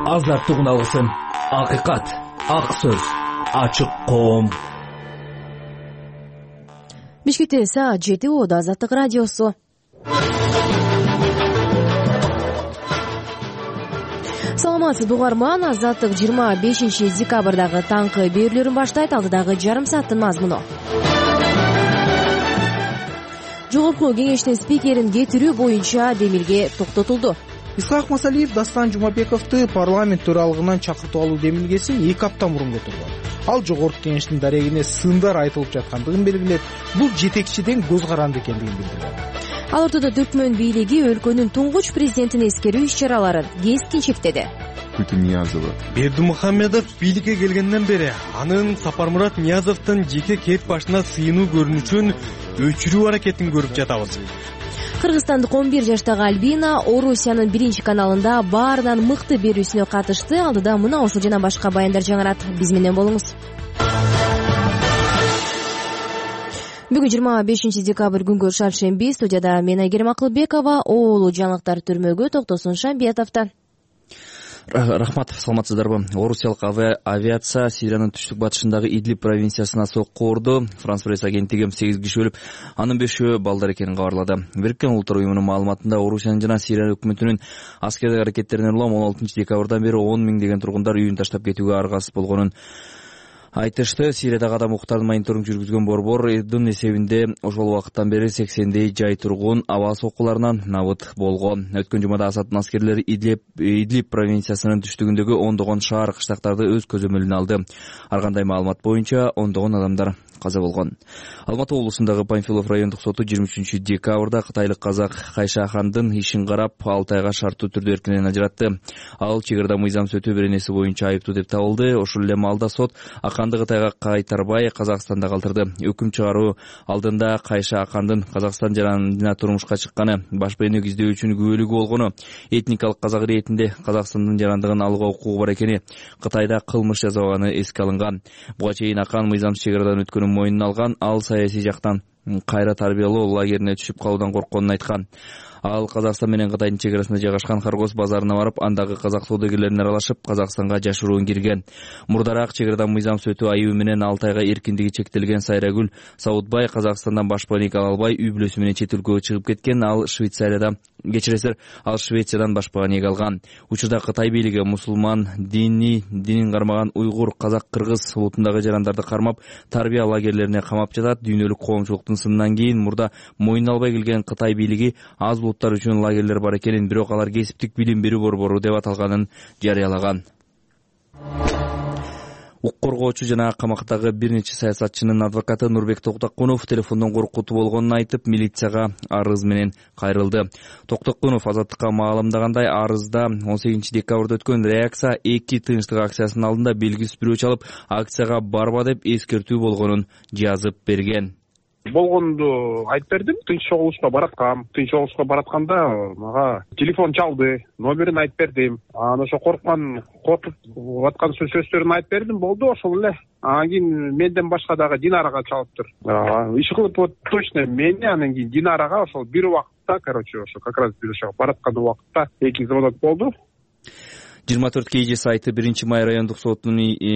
Азаттык үналгысын, акыйкат, ак сөз, ачык коом. Бишкекте саат 7 болду. Азаттык радиосу. Саламатсызбы угарман. Азаттык 25 декабрдагы таңкы берүүлөрүн баштайт. Алдыдагы жарым сааттын мазмуну. Жогорку кеңештин спикерин кетирүү боюнча демилге токтотулду. Исхак Масалиев Дастан Жумабековду парламент төралыгынан чакыртып алуу демилгесин 2 апта мурун көтөргөн. Ал жогорку кеңештин дарегине сындар айтылып жаткандыгын белгилеп, бул жетекчиден көз каранды экендигин билдирген. Ал ортодо Түркмөн бийлиги өлкөнүн туңгуч президентин эскерүү иш-чараларын кескин чектеди. Бердимухамедов бийликке келгенден бери анын Сапармурат Ниязовдун жеке кет башына сыйынуу көрүнүшүн өчүрүү аракетин көрүп жатабыз. Кыргызстандык 11 жаштагы Альбина Орусиянын биринчи каналында баарынан мыкты берүүсүнө катышты. Алдыда мына ушул жана башка баяндар жаңырат. Биз менен болуңуз. Бүгүн 25 декабрь күнгө шаршемби. Студияда мен Айгерим Акылбекова, оолу жаңылыктар түрмөгө токтосун Шамбиятовдо. Рахмат, саламатсыздарбы. Орусиялык авиация Сириянын түштүк батышындагы Идлиб провинциясына сокку урду. Франс пресс агенттиги 8 киши өлүп, анын 5-өө балдар экенин кабарлады. Бириккен Улуттар уюмунун маалыматында Орусиянын жана Сирия өкмөтүнүн аскердик аракеттерине улам 16 декабрдан бери 10 миңдеген тургундар үйүн таштап кетүүгө аргасыз болгонун айтышты. Сириядагы адам укуктарын мониторинг жүргүзгөн борбордун эсебинде ошол убакыттан бери 80дей жай тургун аба соккуларынан набыт болгон. Өткөн жумада Асаддын аскерлери Идлиб провинциясынын түштүгүндөгү ондогон шаар кыштактарды өз көзөмөлүнө алды. Ар кандай маалымат боюнча ондогон адамдар каза болгон. Алматы облусундагы Панфилов райондук соту 23 декабрда кытайлык казак Кайша Ахандын ишин карап 6 айга шарттуу түрдө эркинен ажыратты. Ал чек ырда мыйзам сөтүү беренеси боюнча айыптуу деп табылды. Ошол эле маалда сот Аканды Кытайга кайтарбай Казакстанда калтырды. Өкүм чыгаруу алдында Кайша Ахандын Казакстан жарандына турмушка чыкканы, баш бейнек издөө үчүн күбөлүгү болгону, этникалык казак иретинде Казакстандын жарандыгын алууга укугу бар экени, Кытайда кылмыш жасабаганы эске алынган. Буга чейин Акан мыйзамсыз чек ырадан өткөнүн мойнуна алган. Ал саясий жактан кайра тарбиялоо лагерине түшүп калуудан коркконун айткан. Ал Казакстан менен Кытайдын чек арасында жайгашкан Харгос базарына барып, андагы казак саудагерлерине аралашып, Казакстанга жашыруун кирген. Мурдараак чек арадан мыйзам сөтүү айыбы менен 6 айга эркиндиги чектелген Сайрагүл Саудбай Казакстандан баш бейнек ала албай үй бүлөсү менен чет өлкөгө чыгып кеткен. Ал Швециядан баш бейнек алган. Учурда Кытай бийлиги мусулман динин кармаган уйгур, казак, кыргыз улутундагы жарандарды кармап, тарбия лагерлерине камап жатат. Дүйнөлүк коомчулуктун сынынан кийин мурда мойнуна албай келген Кытай бийлиги аз улуттар үчүн лагерлер бар экенин, бирок алар кесиптик билим берүү борбору деп аталганын жарыялаган. Укук коргоочу жана камактагы бир нече саясатчынын адвокаты Нурбек Токтокунов телефондон коркутуу болгонун айтып, милицияга арыз менен кайрылды. Токтокунов Азаттыкка маалымдагандай, арызда 18 декабрда өткөн реакция 2 тынчтык акциясынын алдында белгисиз бирөө чалып, акцияга барба деп эскертүү болгонун жазып берген. Болгонду айтып бердим. Тынч чогулушка баратканда мага телефон чалды, номерин айтып бердим. Анан ошо коркуп аткан сөздөрүн айтып бердим, болду ошол эле. Анан кийин менден башка дагы Динарага чалыптыр. Иш кылып точно мени, анан кийин Динарага ошол бир убакытта, ошо как раз бир ошо бараткан убакытта 2 звонок болду. 24 KG сайты 1 май райондук сотунун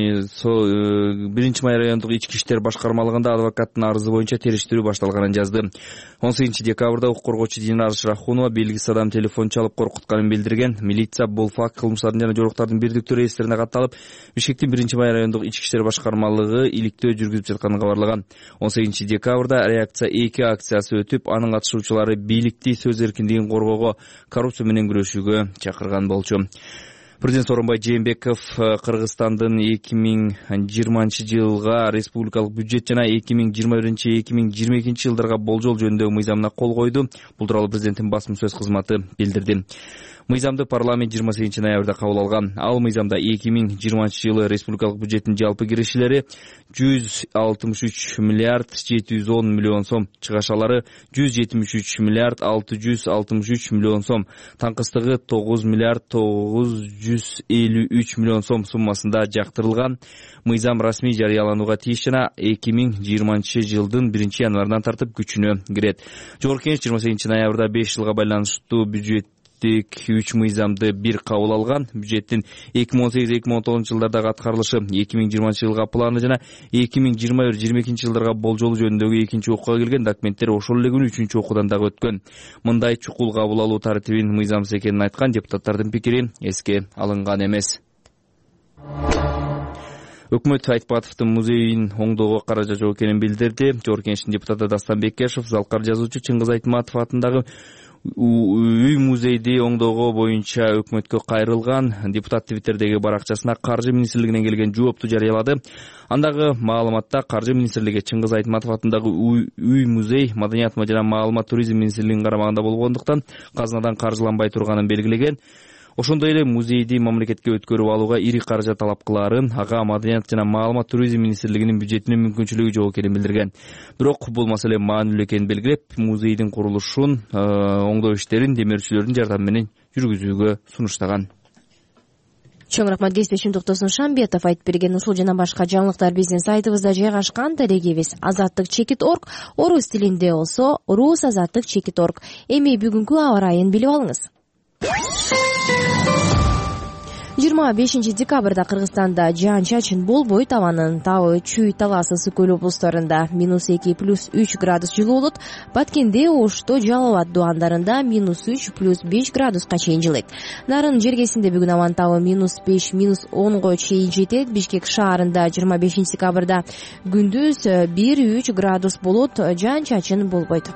1 май райондук ички иштер башкармалыгында адвокаттын арызы боюнча териштирүү башталганын жазды. 18 декабрда укук коргоочу Динар Шрахунова белгисиз адам телефон чалып коркутканын билдирген. Милиция бул факт кылмыштардын жана жоруктардын бирдиктүү реестрине катталып, Бишкектин 1 май райондук ички иштер башкармалыгы иликтөө жүргүзүп жатканын кабарлаган. 18 декабрда реакция 2 акциясы өтүп, анын катышуучулары бийликти сөз эркиндигин коргоого, коррупция менен күрөшүүгө чакырган болчу. Президент Сооронбай Жээнбеков Кыргызстандын 2020 жылга республикалык бюджет жана 2021-2022 жылдарга болжол жөнүндөгү мыйзамына кол койду. Бул тууралуу президенттин басма сөз кызматы билдирди. Мыйзамды парламент 28 ноябрда кабыл алган. Ал мыйзамда 2020 жылы республикалык бюджеттин жалпы киришилери 163 миллиард 710 миллион сом, чыгашалары 173 миллиард 663 миллион сом, таңкыстыгы 9 миллиард 953 миллион сом суммасында жактырылган. Мыйзам расмий жарыяланууга тийиш жана 2020 жылдын 1 январынан тартып күчүнө кирет. Жогорку Кеңеш 28 ноябрда 5 жылга байланыштуу бюджет бюджеттик 3 мыйзамды бир кабыл алган. Бюджеттин 2018-2019 жылдардагы аткарылышы, 2020 жылга планы жана 2021-2022 жылдарга болжолу жөнүндөгү экинчи окууга келген документтер ошол эле күнү үчүнчү окуудан дагы өткөн. Мындай чукул кабыл алуу тартибин мыйзамсыз экенин айткан депутаттардын пикири эске алынган эмес. Өкмөт Айтпатовдун музейин оңдоого каражат жок экенин билдирди. Жогорку Кеңештин депутаты Дастан Бекешев залкар жазуучу Чыңгыз Айтматов атындагы үй музейди оңдоого боюнча өкмөткө кайрылган. Депутат Твиттердеги баракчасына Каржы министрлигинен келген жоопту жарыялады. Андагы маалыматта Каржы министрлиги Чыңгыз Айтматов атындагы үй музей Маданият жана маалымат туризм министрлигинин карамагында болгондуктан казынадан каржыланбай турганын белгилеген. Ошондой эле музейди мамлекетке өткөрүп алууга ири каражат талап кылаарын, ага Маданият жана маалымат туризм министрлигинин бюджетинин мүмкүнчүлүгү жок экенин билдирген. Бирок бул маселе маанилүү экенин белгилеп, музейдин курулушун, оңдоо иштерин демөөрчүлөрдүн жардамы менен жүргүзүүгө сунуштаган. Чоң рахмат, кесиптешим Токтосун Шамбетов айтып берген. Ушул жана башка жаңылыктар биздин сайтыбызда жайгашкан. Дарегибиз azattik.org, орус тилинде болсо rusazattik.org. Эми бүгүнкү аба ырайын билип алыңыз. 25 декабрда Кыргызстанда жаан-чачын болбойт. Абанын табы Чүй, Талас, Ысык Көл облустарында -2 + 3 градус жылуу болот. Баткенде, Ошто, Жалал абад дубандарында -3 + 5 градуска чейин жылыйт. Нарын жергесинде бүгүн абанын табы -5 -10 чейин жетет. Бишкек шаарында 25 декабрда күндүз 1-3 градус болот. Жаан-чачын болбойт.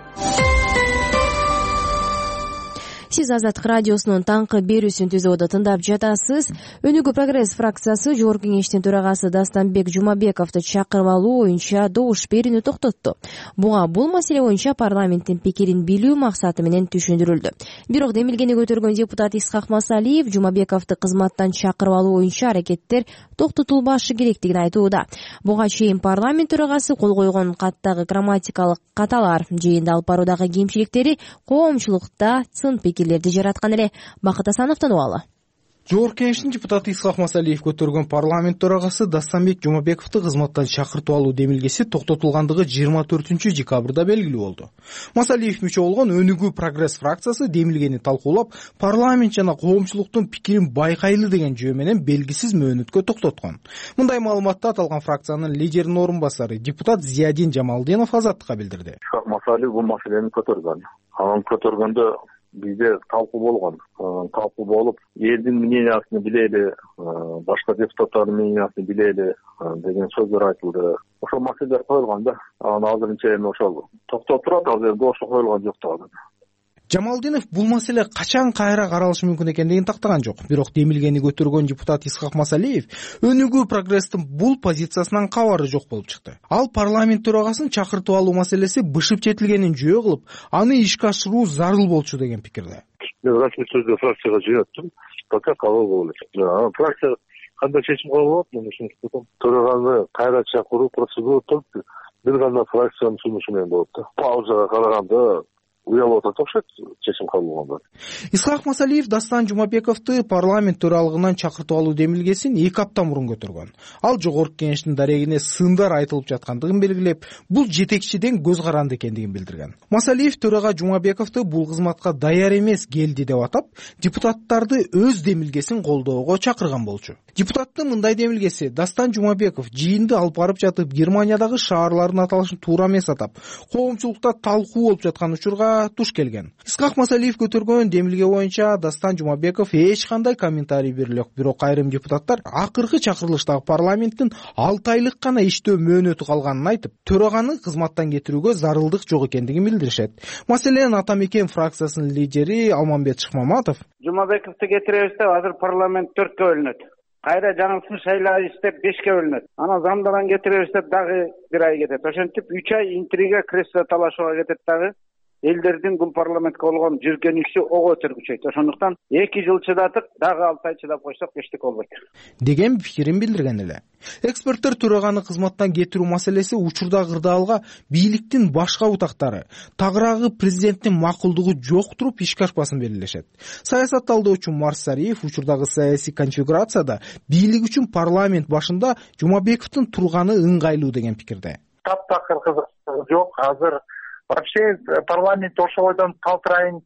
Сиз Азаттык радиосунун таңкы берүүсүн түзүүдө тыңдап жатасыз. Өнүгүү прогресс фракциясы Жогорку Кеңештин төрагасы Дастанбек Жумабековду чакырып алуу боюнча добуш берүүнү токтотту. Буга бул маселе боюнча парламенттин пикирин билүү максаты менен түшүндүрүлдү. Бирок демилгени көтөргөн депутат Исхак Масалиев Жумабековду кызматтан чакырып алуу боюнча аракеттер токтотулбашы керектигин айтууда. Буга чейин парламент төрагасы кол койгон каттагы грамматикалык каталар жыйында алып баруудагы кемчиликтери коомчулукта сын пикирлерди жараткан эле. Бакыт Асановдон убалы. Жогорку Кеңештин депутаты Исхак Масалиев көтөргөн парламент төрагасы Дастанбек Жумабековду кызматтан чакыртып алуу демилгеси токтотулгандыгы 24 декабрда белгилүү болду. Масалиев мүчө болгон Өнүгүү прогресс фракциясы демилгени талкуулап, парламент жана коомчулуктун пикирин байкайлы деген жөө менен белгисиз мөөнөткө токтоткон. Мындай маалыматты аталган фракциянын лидеринин орун басары депутат Зиядин Жамалдинов Азаттыкка билдирди. Исхак Масалиев бул маселени көтөргөн. Анын көтөргөндө бизде талкуу болгон. Талкуу болуп, элдин мнениясын билели, башка депутаттардын мнениясын билели деген сөздөр айтылды. Ошол маселелер коюлган да. Азырынча эми ошол токтоп турат, азыр ошо коюлган жок да. Жамалдинов бул маселе качан кайра каралышы мүмкүн экендигин тактаган жок. Бирок демилгени көтөргөн депутат Исхак Масалиев Өнүгүү прогресстин бул позициясынан кабары жок болуп чыкты. Ал парламент төрагасын чакыртып алуу маселеси бышып жетилгенин жөө кылып, аны ишке ашыруу зарыл болчу деген пикирде. Мен расмий сөздө фракцияга жыйнаттым. Пока кабыл болот. Фракция кандай чечим кабыл болот, мен ушуну төраганы кайра чакыруу процедура бир гана фракциянын сунушу менен болот да. Паузага караганда уялып атат окшойт чечим кабыл болгондо. Исхак Масалиев Дастан Жумабековду парламент төралыгынан чакыртып алуу демилгесин 2 апта мурун көтөргөн. Ал Жогорку Кеңештин дарегине сындар айтылып жаткандыгын белгилеп, бул жетекчиден көз каранды экендигин билдирген. Масалиев төрага Жумабековду бул кызматка даяр эмес келди деп атап, депутаттарды өз демилгесин колдоого чакырган болчу. Депутаттын мындай демилгеси Дастан Жумабеков жыйынды алып барып жатып Германиядагы шаарлардын аталышын туура эмес атап, коомчулукта талкуу болуп жаткан учурга туш келген. Исхак Масалиев көтөргөн демилге боюнча Дастан Жумабеков эч кандай комментарий бериле жок. Бирок айрым депутаттар акыркы чакырылыштагы парламенттин 6 айлык гана иштөө мөөнөтү калганын айтып, төраганы кызматтан кетирүүгө зарылдык жок экендигин билдиришет. Маселен Ата Мекен фракциясынын лидери Алмамбет Шыкмаматов Жумабековду кетиребиз деп азыр парламент 4кө бөлүнөт. Кайра жаңысын шайлап иштеп 5ке бөлүнөт. Анан замдаран кетиребиз деп дагы 1 ай кетет. Ошентип 3 ай интрига, кресло талашууга кетет дагы. Элдердин бул парламентке болгон жүргөнүшү ого өтөр күчөйт. Ошондуктан 2 жыл чыдатып, дагы 6 ай чыдап койсок эчтеке болбойт деген пикирин билдирген эле. Эксперттер төраганы кызматтан кетирүү маселеси учурда кырдаалга бийликтин башка утактары, тагыраагы президенттин макулдугу жок туруп ишке ашпасын белгилешет. Саясат талдоочу Марсариев учурдагы саясий конфигурацияда бийлик үчүн парламент башында Жумабековдун турганы ыңгайлуу деген пикирде. Таптакыр кызык жок. Азыр вообще парламент ошол ойдон калтырайын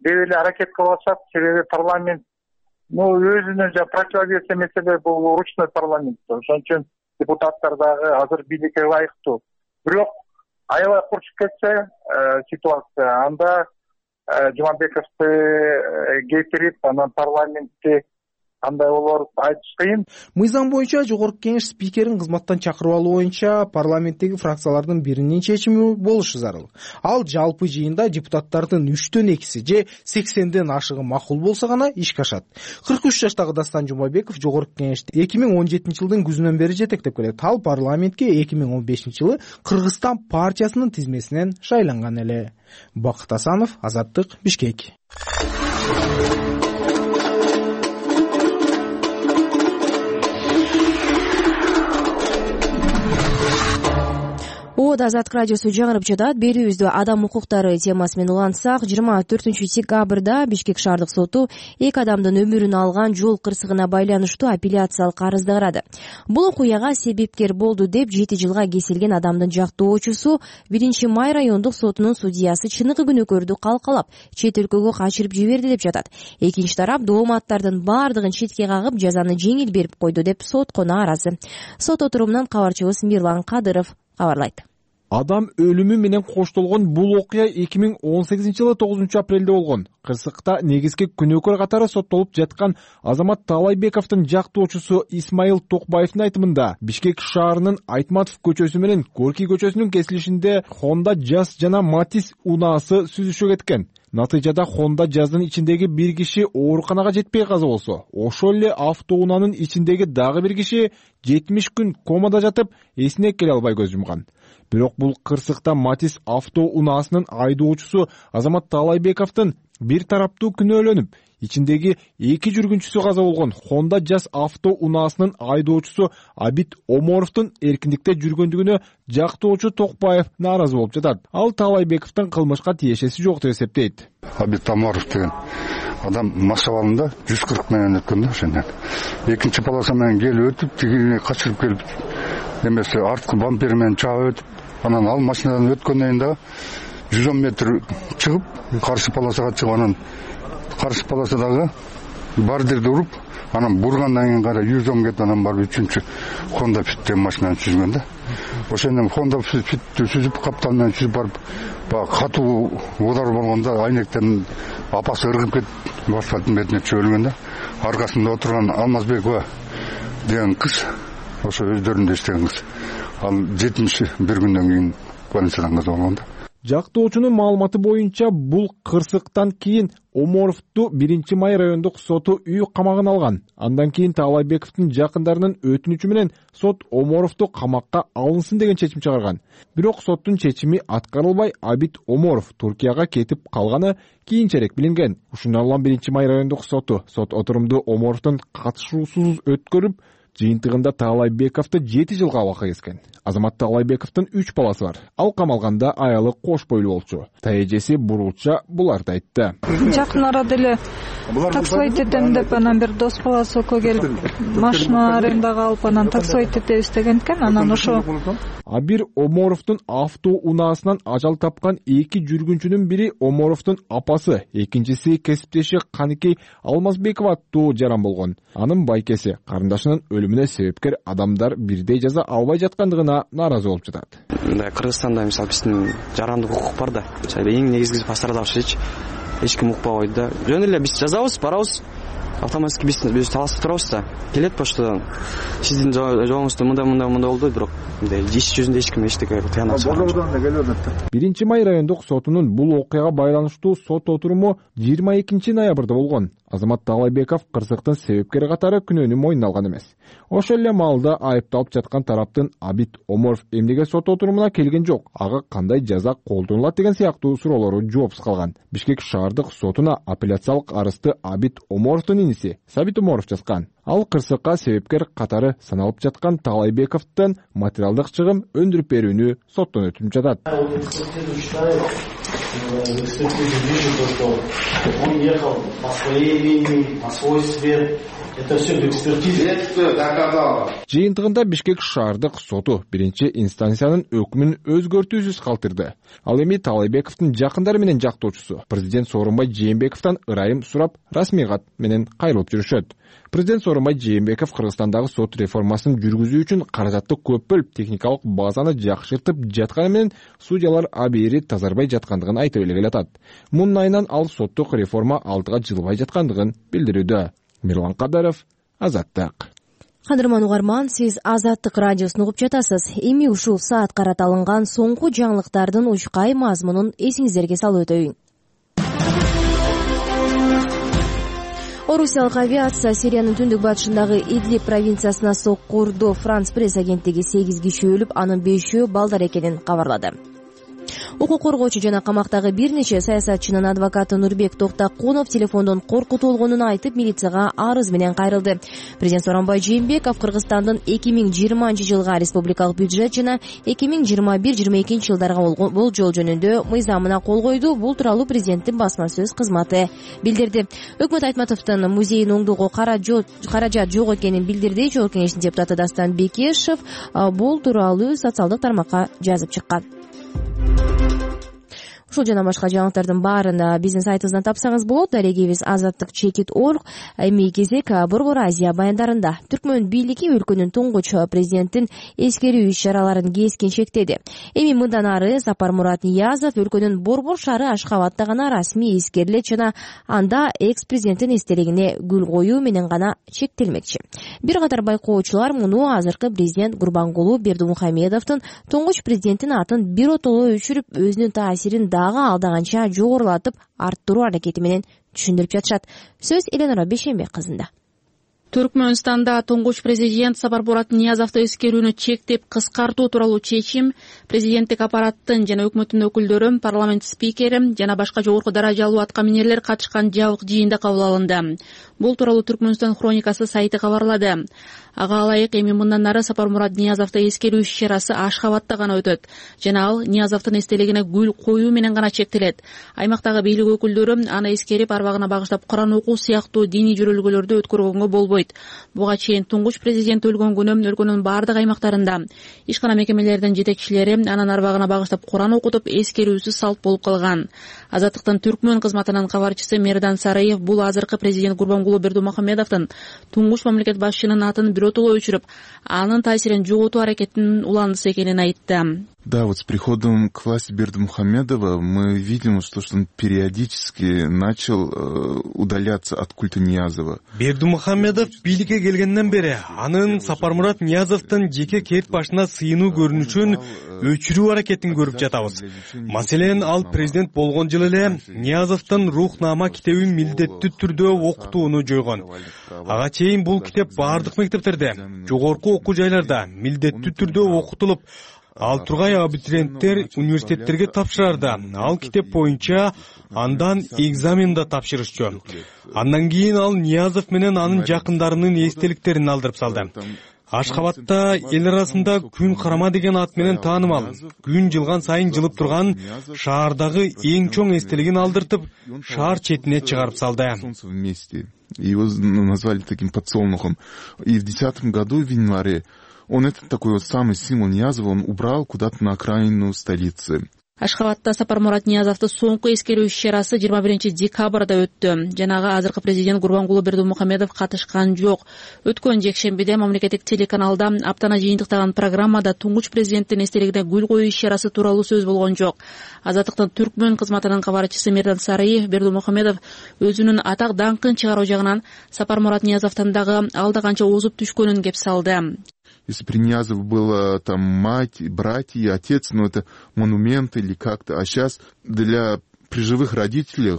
деп эле аракет кылып атышат. Себеби парламент өзүнө противовес эмесе бул ручной парламент. Ошон үчүн депутаттар дагы азыр бийликке ылайыктуу. Бирок аябай курчуп кетсе ситуация, анда Жумабековду кетирип, анан парламентти кандай болор айтыш кыйын. Мыйзам боюнча жогорку кеңеш спикерин кызматтан чакырып алуу боюнча парламенттеги фракциялардын биринин чечими болушу зарыл. Ал жалпы жыйында депутаттардын 3/2 же 80ден ашыгы макул болсо гана ишке ашат. 43 жаштагы Дастан Жумабеков жогорку кеңешти 2017 жылдын күзүнөн бери жетектеп келет. Ал парламентке 2015 жылы Кыргызстан партиясынын тизмесинен шайланган эле. Бакыт Асанов, Азаттык, Бишкек. Азаттык радиосу жаңырып жатат. Берүүбүздө адам укуктары темасы менен улантсак, 24-декабрда Бишкек шаардык соту 2 адамдын өмүрүн алган жол кырсыгына байланыштуу апелляциялык арызды карады. Бул окуяга себепкер болду деп 7 жылга кесилген адамдын жактоочусу 1-Май райондук сотунун судьясы чыныгы күнөөкөрдү калкалап, чет өлкөгө качырып жиберди деп жатат. Экинчи тарап дооматтардын баардыгын четке кагып, жазаны жеңил берип койду деп сотко нааразы. Сот отурумунан кабарчыбыз Мирлан Кадыров кабарлайт. Адам өлүмү менен коштолгон бул окуя 2018 жылы 9 апрелде болгон. Кырсыкта негизги күнөөкөр катары соттолуп жаткан Азамат Таалайбековдун жактоочусу Исмаил Токбаевдин айтымында Бишкек шаарынын Айтматов көчөсү менен Горький көчөсүнүн кесилишинде Honda Jazz жана Matiz унаасы сүзүшө кеткен. Натыйжада Honda Jazz'ын ичиндеги бир киши ооруканага жетпей каза болсо, ошол эле автоунаанын ичиндеги дагы бир киши 70 күн комада жатып, эсине келе албай көз жумган. Бирок бул кырсыкта Matiz автоунаасынын айдоочусу Азамат Таалайбековдун бир тараптуу күнөөлөнүп, ичиндеги 2 жүргүнчүсү каза болгон Honda Jazz автоунаасынын айдоочусу Абит Оморовдун эркиндикте жүргөндүгүнө жактоочу Токбаев нааразы болуп жатат. Ал Таалайбековдун кылмышка тиешеси жок деп эсептейт. Абит Оморов деген адам машабалында 140 менен өткөн да ошондон. Экинчи полоса менен келип өтүп, тигине качырып келип, эмесе арткы бампер менен чаап өтүп, анан ал машинадан өткөндөн да 110 метр чыгып, каршы полосага чыгып, анан каршы полосадагы бардырды уруп, анан бургандан кийин кара 110 кетип, анан барып 3-чү Honda Fit деген машинаны сүзгөн да. Ошондон Honda Fit'ти сүзүп, каптал менен сүзүп барып, катуу удар болгондо айнектен апасы ыргып кетип, асфальттын бетине түшүп өлгөн да. Аркасында отурган Алмазбекова деген кыз, ошо өздөрүндө иштеген кыз. Ал 71 күндөн кийин больницадан каза болгон да. Жактоочунун маалыматы боюнча бул кырсыктан кийин Оморовду 1-Май райондук соту үй камагына алган. Андан кийин Таалайбековдун жакындарынын өтүнүчү менен сот Оморовду камакка алынсын деген чечим чыгарган. Бирок соттун чечими аткарылбай, Абит Оморов Туркияга кетип калганы кийинчерээк билинген. Ушундан улам 1-Май райондук соту сот отурумду Оморовдун катышуусуз өткөрүп, жыйынтыгында Таалайбековду 7 жылга абакка кескен. Азамат Таалайбековдун 3 баласы бар. Ал камалганда аялы кош бойлуу болчу. Таэжеси бурулча буларды айтты. Жакын арада эле таксоид этем деп, анан бир дос баласы экөө келип, машина арендага алып, анан таксоид этебиз деген экен. Анан ошо Абир Оморовдун автоунаасынан ажал тапкан 2 жүргүнчүнүн бири Оморовдун апасы, экинчиси кесиптеши Каныкей Алмазбекова аттуу жаран болгон. Анын байкеси карындашынын өлүмүнө себепкер адамдар бирдей жаза албай жаткандыгына нааразы болуп жатат. Кыргызстанда мисалы биздин жарандык укук бар да. Эң негизги пострадавший эч ким укпабай да. Жөн эле биз жазабыз, барабыз. Автоматически биз талашып турабыз да. Келет поштадан. Сиздин жоогуңузда мындай болду, бирок иш жүзүндө эч ким эчтеке тыянак чыгарбайт. 1-Май райондук сотунун бул окуяга байланыштуу сот отуруму 22 ноябрда болгон. Азамат Таалайбеков кырсыктын себепкери катары күнөөнү мойнуна алган эмес. Ошол эле маалда айыпталып жаткан тараптын Абит Оморов эмнеге сот отурумуна келген жок, ага кандай жаза колдонулат деген сыяктуу суроолору жоопсуз калган. Бишкек шаардык сотуна апелляциялык арызды Абит Оморовдун иниси Сабит Оморов жазган. Ал кырсыкка себепкер катары саналып жаткан Таалайбековдон материалдык чыгым өндүрүп берүүнү соттон өтүнүп жатат. в экспертизе вижу то, что он ехал по своей линии, на свой свет. Это все в экспертизе. Следствие доказало. Жыйынтыгында Бишкек шаардык соту биринчи инстанциянын өкүмүн өзгөртүүсүз калтырды. Ал эми Таалайбековдун жакындары менен жактоочусу президент Сооронбай Жээнбековдон ырайым сурап расмий кат менен кайрылып жүрүшөт. Президент Сооронбай Жээнбеков Кыргызстандагы сот реформасын жүргүзүү үчүн каражатты көп бөлүп, техникалык базаны жакшыртып жатканы менен судьялар абийири тазарбай жаткандыгын айтып эле келатат. Мунун айынан ал соттук реформа алдыга жылбай жаткандыгын билдирүүдө. Мирлан Кадаров, Азаттык. Кадырман угарман, сиз Азаттык радиосун угуп жатасыз. Эми ушул саат караталынган соңку жаңылыктардын учкай мазмунун эсиңиздерге салып өтөйүн. Орусиялык авиация Сириянын түндүк батышындагы Идлиб провинциясына сокку урду. Франс пресс агенттиги 8 киши өлүп, анын 5-өө балдар экенин кабарлады. Укук коргоочу жана камактагы бир нече саясатчынын адвокаты Нурбек Токтакунов телефондон коркутулгонун айтып, милицияга арыз менен кайрылды. Президент Сооронбай Жээнбеков Кыргызстандын 2020-жылга республикалык бюджет жана 2021-22 жылдарга болжол жөнүндө мыйзамына кол койду. Бул тууралуу президенттин басма сөз кызматы билдирди. Өкмөт Айтматовдун музейин оңдоого каражат жок экенин билдирди. Чогуу кеңештин депутаты Дастан Бекешев бул тууралуу социалдык тармакка жазып чыккан. Ушул жана башка жаңылыктардын баарын биздин сайтыбыздан тапсаңыз болот. Дарегибиз azattik.org. Эми кезек Борбор Азия баяндарында. Түркмөн бийлиги өлкөнүн туңгуч президенттин эскерүү иш-чараларын кескин чектеди. Эми мындан ары Сапармурат Ниязов өлкөнүн Борбор шаары Ашхабадда гана расмий эскерилет жана анда экс-президенттин эстелигине гүл коюу менен гана чектелмекчи. Бир катар байкоочулар муну азыркы президент Гурбангулу Бердимухамедовдун туңгуч президенттин атын биротоло өчүрүп, өзүнүн таасирин дагы алдаганча жогорулатып арттыруу аракети менен түшүндүрүп жатышат. Сөз Эленора Бейшенбек кызында. Түркмөнстанда туңгуч президент Сапармурат Ниязовду эскерүүнү чектеп кыскартуу тууралуу чечим президенттик аппараттын жана өкмөттүн өкүлдөрү, парламент спикери жана башка жогорку даражалуу аткаминерлер катышкан жабык жыйында кабыл алынды. Бул тууралуу Түркмөнстан хроникасы сайты кабарлады. Ага ылайык эми мындан ары Сапармурат Ниязовду эскерүү иш-чарасы Ашхабадда гана өтөт жана ал Ниязовдун эстелигине гүл коюу менен гана чектелет. Аймактагы бийлик өкүлдөрү аны эскерип, арбагына багыштап Куран окуу сыяктуу диний жөрөлгөлөрдү өткөргөнгө болбойт. Буга чейин туңгуч президент өлгөн күнү өлкөнүн бардык аймактарында ишкана мекемелердин жетекчилери анын арбагына багыштап Куран окутуп, эскерүүсүз салт болуп калган. Азаттыктын Түркмөн кызматынын кабарчысы Мердан Сараев бул азыркы президент Гурбангулу Бердимухамедовдун туңгуч мамлекет башчынын атын биротоло өчүрүп, анын таасирин жоготуу аракетинин уландысы экенин айтты. Да, вот с приходом к власти Бердимухамедова мы видим, что он периодически начал удаляться от культа Ниязова. Бердимухамедов бийликке келгенден бери анын Сапармурат Ниязовдун жеке кет башына сыйынуу көрүнүшүн өчүрүү аракетин көрүп жатабыз. Маселен, ал президент болгон жылы эле Ниязовдун Рухнама китебин милдеттүү түрдө окутууну жойгон. Ага чейин бул китеп бардык мектептерде, жогорку окуу жайларда милдеттүү түрдө окутулуп, ал тургай абитуриенттер университеттерге тапшырарда. Ал китеп боюнча андан экзаменда тапшырышчу. Андан кийин ал Ниязов менен анын жакындарынын эстеликтерин алдырып салды. Ашхабадда эл арасында күн карама деген ат менен таанымал, күн жылган сайын жылып турган шаардагы эң чоң эстелигин алдыртып, шаар четине чыгарып салды. Его назвали таким подсолнухом. И в 2010 году, в январе, он этот такой вот самый символ Ниязова, он убрал куда-то на окраину столицы. Ашхабадда Сапармурат Ниязовду соңку эскерүү иш-чарасы 21 декабрда өттү. Жанагы азыркы президент Гурбангулу Бердимухамедов катышкан жок. Өткөн жекшембиде мамлекеттик телеканалда аптана жыйынтыктаган программада туңгуч президенттин эстелигине гүл коюу иш-чарасы тууралуу сөз болгон жок. Азаттыктын Түркмөн кызматынын кабарчысы Мердан Сараев Бердимухамедов өзүнүн атак даңкын чыгаруу жагынан Сапармурат Ниязовдон дагы алда канча озуп түшкөнүн кеп салды. Если при Ниязове было там мать, братья, отец, ну это монумент или как-то, а сейчас при живых родителях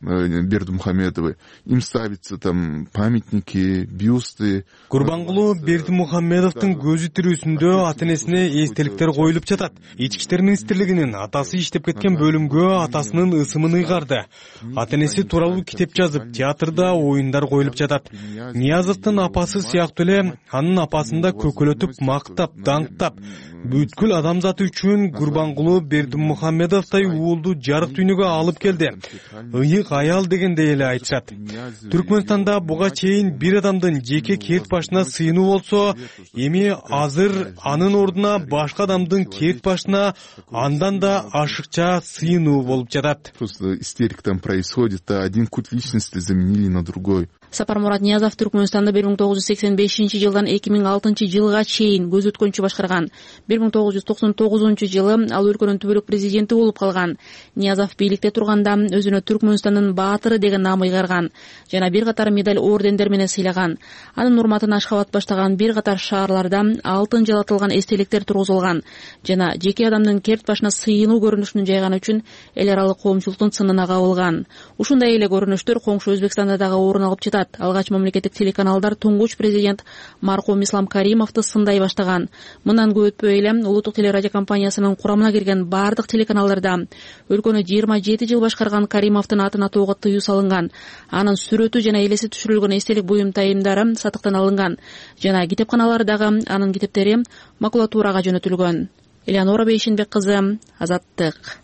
Бердымухамедовой. Им ставятся там памятники, бюсты. Курбангулуу Бердимухамедовдун көзү тирүүсүндө ата-энесине эстеликтер коюлуп жатат. Ички иштер министрлигинин атасы иштеп кеткен бөлүмгө атасынын ысымын ыйгарды. Ата-энеси тууралуу китеп жазып, театрда оюндар коюлуп жатат. Ниязовдун апасы сыяктуу эле анын апасын да көкөлөтүп, мактап, даңктап, бүткүл адамзаты үчүн Курбангулуу Бердимухамедовдой уулду жарык дүйнөгө алып келди. Ыйык аял дегендей эле айтышат. Түркмөнстанда буга чейин бир адамдын жеке керт башына сыйынуу болсо, эми азыр анын ордуна башка адамдын керт башына андан да ашыкча сыйынуу болуп жатат. Просто истерика там происходит, а один культ личности заменили на другой. Сапармурат Ниязов Түркмөнстанда 1985 жылдан 2006 жылга чейин көз өткөнчү башкарган. 1999 жылы ал өлкөнүн түбөлүк президенти болуп калган. Ниязов бийликте турганда өзүнө Түркмөнстандын баатыры деген наам ыйгарган жана бир катар медаль ордендер менен сыйлаган. Анын урматына Ашхабад баштаган бир катар шаарларда алтын жалатылган эстеликтер тургузулган жана жеке адамдын керт башына сыйынуу көрүнүшүн жайганы үчүн эл аралык коомчулуктун сынына кабылган. Ушундай эле көрүнүштөр коңшу Өзбекстанда дагы орун алып жатат. Алгач мамлекеттик телеканалдар туңгуч президент маркум Ислам Каримовду сындай баштаган. Мындан көп өтпөй эле улуттук телерадио компаниясынын курамына кирген бардык телеканалдарда өлкөнү 27 жыл башкарган Каримовдун атын атоого тыюу салынган. Анын сүрөтү жана элеси түшүрүлгөн эстелик буюм-тайымдары сатыктан алынган жана китепканалардагы анын китептери макулатурага жөнөтүлгөн. Элеонора Бейшенбек кызы, Азаттык.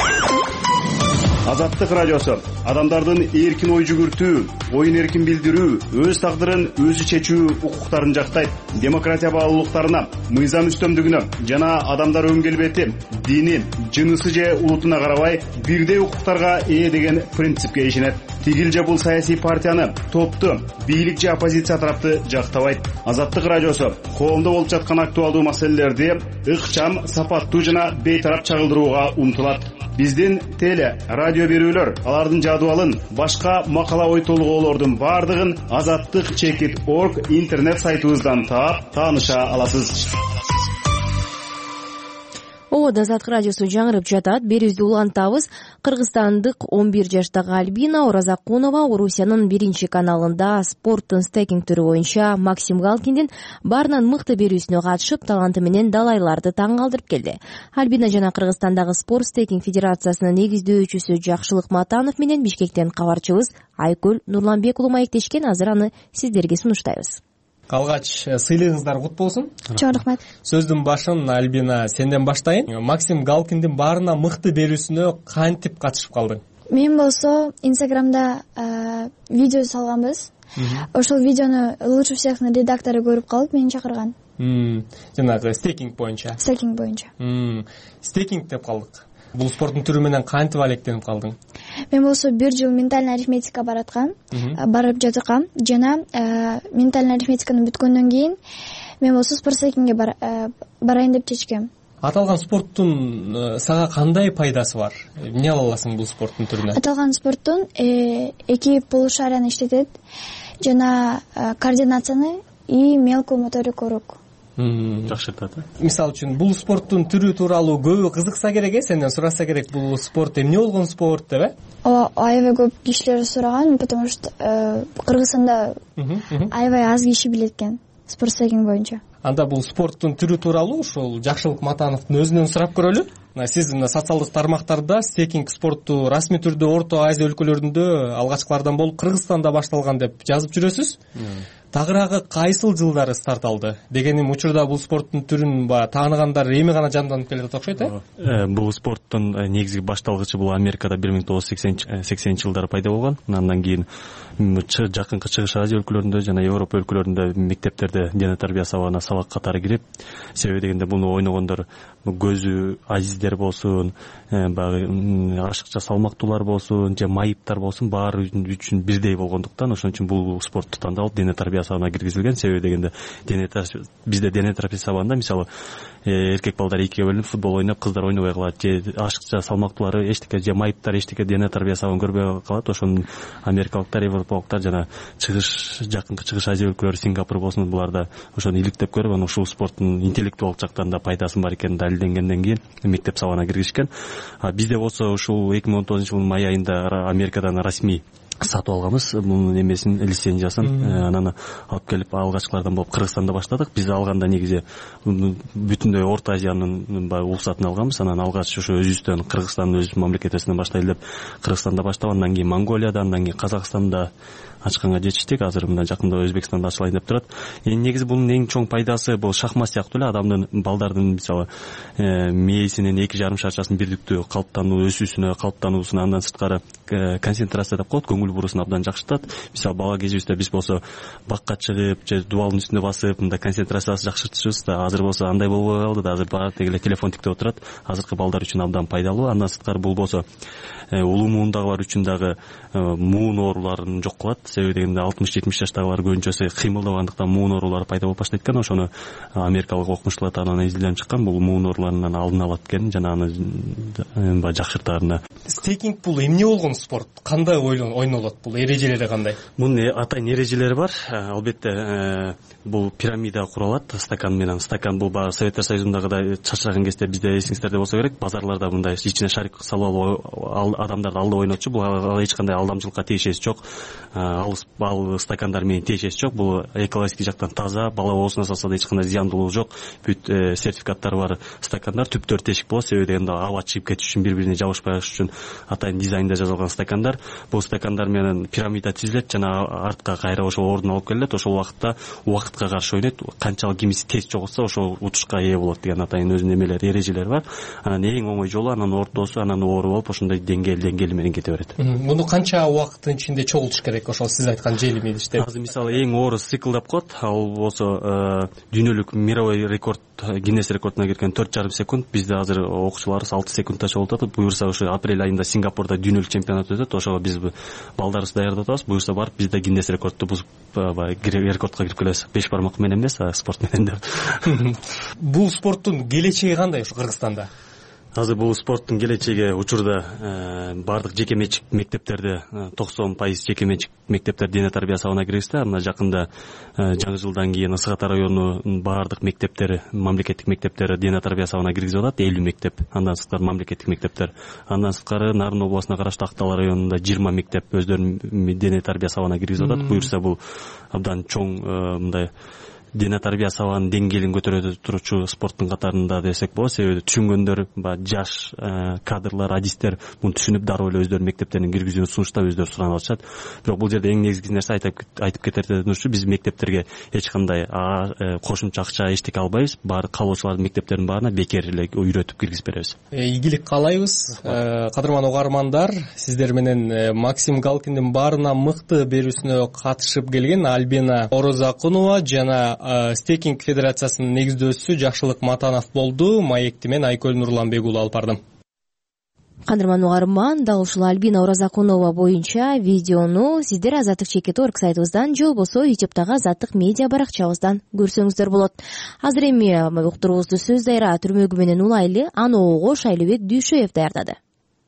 Азаттык радиосу адамдардын эркин ой жүгүртүү, оюн эркин билдирүү, өз тагдырын өзү чечүү укуктарын жактайт. Демократия баалуулуктарына, мыйзам үстөмдүгүнө жана адамдар өң келбети, дини, жынысы же улутуна карабай бирдей укуктарга ээ деген принципке ишенет. Тигил же бул саясий партияны, топту, бийлик же оппозиция тарапты жактабайт. Азаттык радиосу коомдо болуп жаткан актуалдуу маселелерди ыкчам, сапаттуу жана бейтарап чагылдырууга умтулат. Биздин теле, радио берүүлөр, алардын жадыбалын, башка макала ой толгоолордун бардыгын azattik.org интернет сайтыбыздан таап, тааныша аласыз. Азаттык радиосу жаңырып жатат. Берүүбүздү улантабыз. Кыргызстандык 11 жаштагы Альбина Оразакунова Орусиянын 1 каналында спорттун стейкинг түрү боюнча Максим Галкиндин баарынан мыкты берүүсүнө катышып, таланты менен далайларды таң калтырып келди. Альбина жана Кыргызстандагы спорт стейкинг федерациясынын негиздөөчүсү Жакшылык Матанов менен Бишкектен кабарчыбыз Айкөл Нурланбек уулу маектешкен. Азыр аны сиздерге сунуштайбыз. Алгач сыйлыгыңыздар кут болсун. Чоң рахмат. Сөздүн башын Альбина сенден баштайын. Максим Галкиндин баарына мыкты берүүсүнө кантип катышып калдың? Мен болсо Инстаграмда видео салганбыз. Ошол видеону лучше всехнын редактору көрүп калып, мени чакырган. Жанагы стейкинг боюнча. Стейкинг боюнча. Стейкинг деп калдык. Бул спорттун түрү менен кантип алектенип калдың? Мен болсо 1 жыл ментальный арифметика барып жаткам жана ментальный арифметиканы бүткөндөн кийин мен болсо спорт стейкингге барайын деп чечкем. Аталган спорттун сага кандай пайдасы бар? Эмне ала аласың бул спорттун түрүнөн? Аталган спорттун 2 полушарияны иштетет жана координацияны и мелкую моторику рук жакшыртат. Мисалы үчүн бул спорттун түрү тууралуу көбү кызыкса керек, сенден сураса керек, бул спорт эмне болгон спорт деп, Ооба, аябай көп кишилер сураган, потому что Кыргызстанда аябай аз киши билет экен спорт стейкинг боюнча. Анда бул спорттун түрү тууралуу ушул Жакшылык Матановдун өзүнөн сурап көрөлү. Сиз социалдык тармактарда стейкинг спортту расмий түрдө Орто Азия өлкөлөрүндө алгачкылардан болуп Кыргызстанда башталган деп жазып жүрөсүз. Тагыраагы кайсыл жылдары старт алды? Дегеним учурда бул спорттун түрүн тааныгандар эми гана жанданып келе жатат окшойт, Бул спорттун негизги башталгычы бул Америкада 1980 жылдары пайда болгон. Андан кийин жакынкы Чыгыш Азия өлкөлөрүндө жана Европа өлкөлөрүндө мектептерде дене тарбия сабагына сабак катары кирип, себеби дегенде буну ойногондор көзү азиздер болсун, баягы ашыкча салмактуулар болсун, же майыптар болсун, баары үчүн бирдей болгондуктан ошон үчүн бул спортту тандалып дене тарбия сабагына киргизилген. Себеби дегенде бизде дене тарбия сабагында мисалы эркек балдар экиге бөлүнүп футбол ойноп, кыздар ойнобой калат, же ашыкча салмактуулары эчтеке, же майыптар эчтеке дене тарбия сабагын көрбөй калат. Ошону америкалыктар, европалыктар жана жакынкы чыгыш Азия өлкөлөрү, Сингапур болсун, булар да ошону иликтеп көрүп, анан ушул спорттун интеллектуалдык жактан да пайдасы бар экени далилденгенден кийин мектеп сабагына киргизишкен. Бизде болсо ушул 2019-жылдын май айында Америкадан расмий сатып алганбыз мунун эмесин, лицензиясын. Анан алып келип алгачкылардан болуп Кыргызстанда баштадык. Биз алганда негизи бүтүндөй Орто Азиянын уруксатын алганбыз. Анан алгач ошо өзүбүздөн, Кыргызстандын өз мамлекетибизден баштайлы деп Кыргызстанда баштап, андан кийин Монголияда, андан кийин Казакстанда ачканга жетиштик. Азыр мына жакында Өзбекстанда ачылайын деп турат. Негизи бунун эң чоң пайдасы бул шахмат сыяктуу эле адамдын, балдардын мисалы мээсинин 2,5 шарчасын бирдиктүү калыптануу, өсүүсүнө, калыптануусуна, андан сырткары концентрация деп коет, көңүл бурусун абдан жакшыртат. Мисалы бала кезибизде биз болсо бакка чыгып же дубалдын үстүндө басып, мындай концентрациясы жакшыртышыбыз да, азыр болсо андай болбой калды да, азыр баары эле телефон тиктеп отурат. Азыркы балдар үчүн абдан пайдалуу. Андан сырткары бул болсо улуу муундагылар үчүн дагы муун ооруларын жок кылат. Себеби дегенде 60-70 жаштагылар көбүнчөсү кыймылдабагандыктан муун оорулары пайда болуп баштайт экен. Ошону америкалык окумуштуулар тарабынан изилденип чыккан. Бул муун ооруларынын алдын алат экен жана аны жакшыртаарына. Стейкинг бул эмне болгон спорт? Кандай ойнолот? Бул эрежелери кандай? Мунун атайын эрежелери бар. Албетте бул пирамида куралат стакан менен. Стакан бул баягы Советтер Союзундагыдай чачыраган кезде bizde эсиңиздерде болсо керек, базарларда мындай ичине шарик салып алып адамдарды алдап ойнотчу. Бул эч кандай алдамчылыкка тийишеси жок. Ал стакандар менен тийишеси жок. Бул экологический жактан таза, бала оозуна салса да эч кандай зыяндуулугу жок. Бүт сертификаттары бар стакандар, түптөр тешик болот. Себеби дегенде аба чыгып кетиш үчүн, бири-бирине жабышпай калыш үчүн атайын дизайнда жасалган стакандар. Бул стакандар менен пирамида тизилет жана артка кайра ошол ордун алып келет. Ошол убакытта убакытка каршы ойнойт. Канчалык кимиси тез жоготса ошол утушка ээ болот деген атайын өзүнүн эмелери, эрежелери бар. Анан эң оңой жолу анан ортосу, анан оору болуп ошондой деңгээл менен кете берет. Муну канча убакыттын ичинде чогултуш керек? Ошол сиз айткан желими иштеп. Азыр мисалы эң оору цикл деп коет. Ал болсо дүйнөлүк мировой рекорд, Гиннес рекордуна кирген 4,5 секунд. Бизде азыр окуучуларыбыз 6 секундта чогултат. Буюрса ошо апрель айында Сингапурда дүйнөлүк чемпионат өтөт. Ошого биз балдарыбызды даярдап атабыз. Буюрса барып бизде Гиннес рекордду бузуп рекордко кирип келебиз. 5 бармак менен эмес, спорт менен деп. Бул спорттун келечеги кандай ушу Кыргызстанда? Азыр бул спорттун келечеги учурда бардык жеке менчик мектептерде 90% жеке менчик мектептер дене тарбия сабагына киргизди. Мына жакында жаңы жылдан кийин Ысык Ата районунун бардык мектептери, мамлекеттик мектептери дене тарбия сабагына киргизип атат. 50 мектеп, андан сырткары мамлекеттик мектептер. Андан сырткары Нарын областына караштуу Актал районунда 20 мектеп өздөрүнүн дене тарбия сабагына киргизип атат. Буюрса бул абдан чоң мындай дене тарбия сабагынын деңгээлин көтөрө турчу спорттун катарында десек болот. Себеби түшүнгөндөр, жаш кадрлар, адистер муну түшүнүп дароо эле өздөрүнүн мектептерине киргизүүнү сунуштап өздөрү суранып атышат. Бирок бул жерде эң негизги нерсе айтып кетерден ушу, биз мектептерге эч кандай кошумча акча эчтеке албайбыз. Баары калуучулардын мектептеринин баарына бекер эле үйрөтүп киргизип беребиз. Ийгилик каалайбыз. Кадырман угармандар, сиздер менен Максим Галкиндин баарына мыкты берүүсүнө катышып келген Альбина Орозакунова жана Стейкинг федерациясынын негиздөөчүсү Жакшылык Матанов болду. Маекти мен Айкөл Нурланбек уулу алып бардым. Кадырман угарман, дал ушул Альбина Орозакунова боюнча видеону сиздер Азаттык чекит.org сайтыбыздан же болбосо YouTube'дагы Азаттык медиа баракчабыздан көрсөңүздөр болот. Азыр эми уктуруубузду сөз дайра түрмөгү менен улайлы Аноого Шайлыбек Дүйшөев даярдады.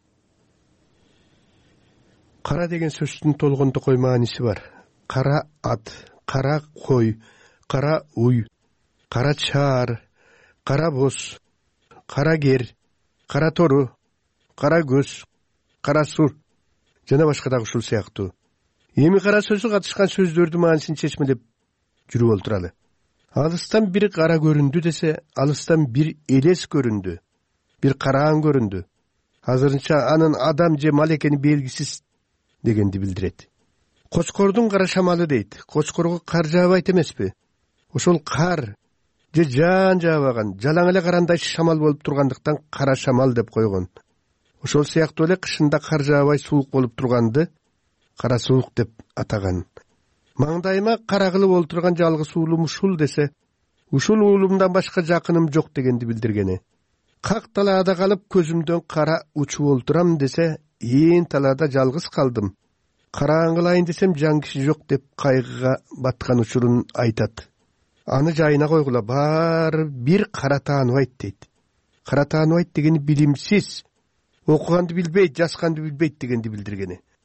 Кара деген сөздүн толгондо мааниси бар. Кара ат, кара кой, кара уй, кара чаар, кара боз, кара кер, кара тору, кара көз, кара сур жана башка дагы ушул сыяктуу. Эми кара сөзү катышкан сөздөрдүн маанисин чечмелеп жүрүп олтуралы. Алыстан бир кара көрүндү десе, алыстан бир элес көрүндү, бир караан көрүндү. Азырынча анын адам же мал экени белгисиз дегенди билдирет. Кочкордун кара шамалы дейт. Кочкорго кар жаабайт эмеспи? Ошол кар же жаан жаабаган, жалаң эле карандай шамал болуп тургандыктан кара шамал деп койгон. Ошол сыяктуу эле кышында кар жаабай суук болуп турганды кара суук деп атаган. Маңдайыма кара кылып олтурган жалгыз уулум ушул десе, ушул уулумдан башка жакыным жок дегенди билдиргени. Как талаада калып көзүмдөн кара учуп олтурам десе, ээн талаада жалгыз калдым. Караан кылайын десем жан киши жок деп кайгыга баткан учурун айтат. Аны жайына койгула, баары бир кара тааныбайт дейт. Кара тааныбайт дегени билимсиз, окуганды билбейт, жазганды билбейт дегенди билдиргени.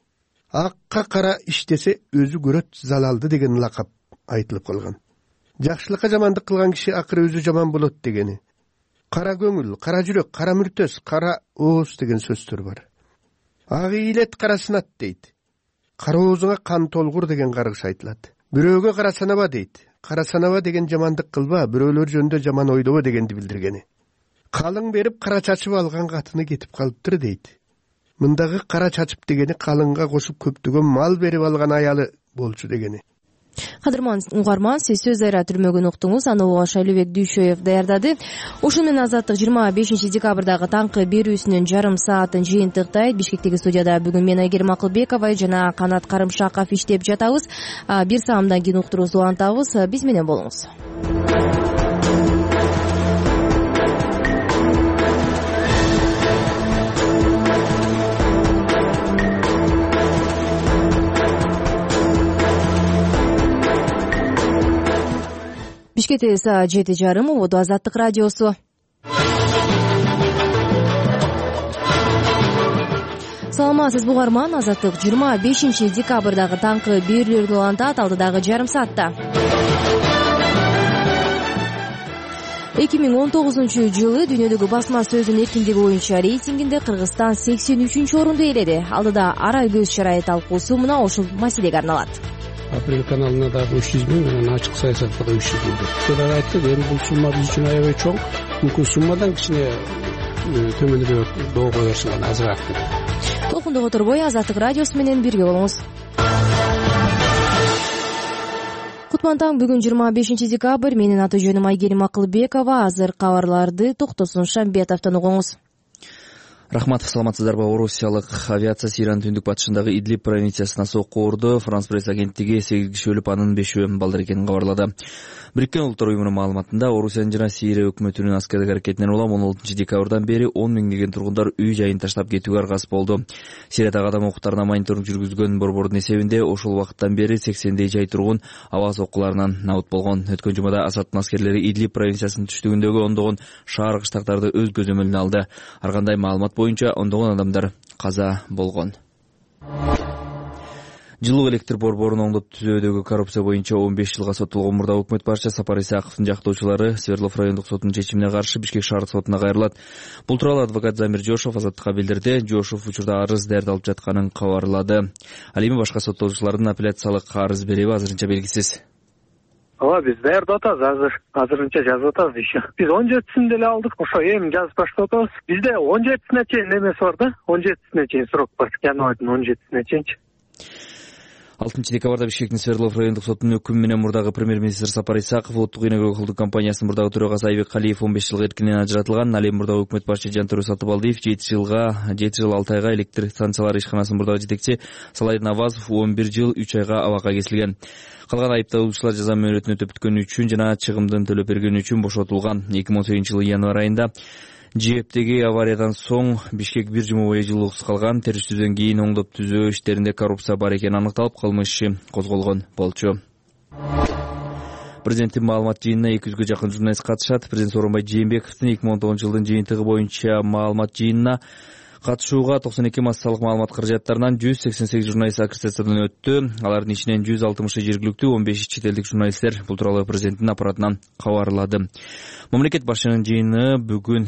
акка кара иштесе өзү көрөт залалды деген лакап айтылып калган. Жакшылыкка жамандык кылган киши акыры өзү жаман болот дегени. Кара көңүл, кара жүрөк, кара мүртөс, кара ооз деген сөздөр бар. Ак ийилет, кара сынат дейт. Кара оозуңа кан толгур деген каргыш айтылат. Бирөөгө кара санаба дейт. Кара санаба деген жамандык кылба, бирөөлөр жөнүндө жаман ойлобо дегенди билдиргени. Калың берип кара чачып алган катыны кетип калыптыр дейт. Мындагы кара чачып дегени калыңга кошуп көптөгөн мал берип алган аялы болчу дегени. Кадырман угарман, сиз сөз айра түрмөгүн уктуңуз, аны уга Шайлыбек Дүйшөев даярдады. Ошол менен Азаттык 25 декабрдагы таңкы берүүсүнүн жарым саатын жыйынтыктайт. Бишкектеги студияда бүгүн мен Айгерим Акылбекова жана Канат Карымшаков иштеп жатабыз. Бир саамдан кийин уктуруубузду улантабыз. Биз менен болуңуз. Бишкекте саат 7:30, убуду Азаттык радиосу. Саламатсызбы угарман, Азаттык 25 декабрдагы таңкы берүүлөрдү улантат алдыдагы жарым саатта. 2019-жылы дүйнөдөгү басма сөзүн эркиндиги боюнча рейтингинде Кыргызстан 83-орунду ээледи. Алдыда арай көз чарайы талкуусу мына ошол маселеге арналат. Апрель каналына дагы 300 миң менен ачык саясатка да 300 миң. Силер айттык, эми бул сумма биз үчүн аябай чоң. Мүмкүн суммадан кичине төмөнүрөөк доо коерсуңар азыраак. Толкундо которбой Азаттык радиосу менен бирге болуңуз. Кутман таң, бүгүн 25 декабрь. Менин аты жөнүм Айгерим Акылбекова. Азыр кабарларды Токтосун Шамбетовдон угуңуз. Рахмат, саламатсыздарбы. Орусиялык авиация Сириянын түндүк батышындагы Идлиб провинциясына сокку урду. Франс пресс агенттиги 8 киши өлүп, анын 5-өө балдар экенин кабарлады. Бириккен Улуттар уюмунун маалыматында Орусиянын жана Сирия өкмөтүнүн аскардык аракетинен улам 16 декабрдан бери 10 миңдеген тургундар үй жайын таштап кетүүгө аргасыз болду. Сириядагы адам укуктарына мониторинг жүргүзгөн борбордун эсебинде ошол убакыттан бери 80дей жай тургун аба соккуларынан набыт болгон. Өткөн жумада Асадтын аскерлери Идлиб провинциясынын түштүгүндөгү ондогон шаар кыштактарды өз көзөмөлүнө алды. Ар кандай маалымат боюнча ондогон адамдар каза болгон. Жылуу электр борборун оңдоп түзүүдөгү коррупция боюнча 15 жылга соттолгон мурдагы өкмөт башчы Сапар Исаковдун жактоочулары Свердлов райондук сотунун чечимине каршы Бишкек шаардык сотуна кайрылат. Бул тууралуу адвокат Замир Жошов Азаттыкка билдирди. Жошов учурда арыз даярдалып жатканын кабарлады. Ал эми башка соттолуучулардын апелляциялык арыз береби азырынча белгисиз. Ооба, биз даярдап атабыз, азырынча жазып атабыз еще. Биз 17-син деле алдык, ошо эми жазып баштап атабыз. Бизде 17-сине чейин немеси бар да, 17-сине чейин срок бар. Январьдын 17-сине чейинчи. 6 декабрда Бишкектин Свердлов райондук сотунун өкүмү менен мурдагы премьер-министр Сапар Исаков улуттук энергия колдук компаниясынын мурдагы төрагасы Айбек Калиев 15 жылга эркинен ажыратылган. Ал эми мурдагы өкмөт башчы Жантөрө Сатыбалдиев 7 жыл 6 айга электр станциялары ишканасынын мурдагы жетекчи Салай Навазов 11 жыл 3 айга абакка кесилген. Калган айыпталуучулар жаза мөөнөтүн өтөп бүткөнү үчүн жана чыгымдын төлөп бергени үчүн бошотулган. 2018-жылы январь айында ЖЭПтеги авариядан соң Бишкек бир жума бою жылуусуз калган. Териштүүдөн кийин оңдоп түзөө иштеринде коррупция бар экени аныкталып, кылмыш иши козголгон болчу. Президенттин маалымат жыйынына 200гө жакын журналист катышат. Президент Сооронбай Жээнбековдун 2019-жылдын жыйынтыгы боюнча маалымат жыйынына катышууга 92 массалык маалымат каражаттарынан 188 журналист аккредитациядан өттү. Алардын ичинен 160 жергиликтүү, 15 чет элдик журналисттер. Бул тууралуу президенттин аппаратынан кабарлады. Мамлекет башчынын жыйыны бүгүн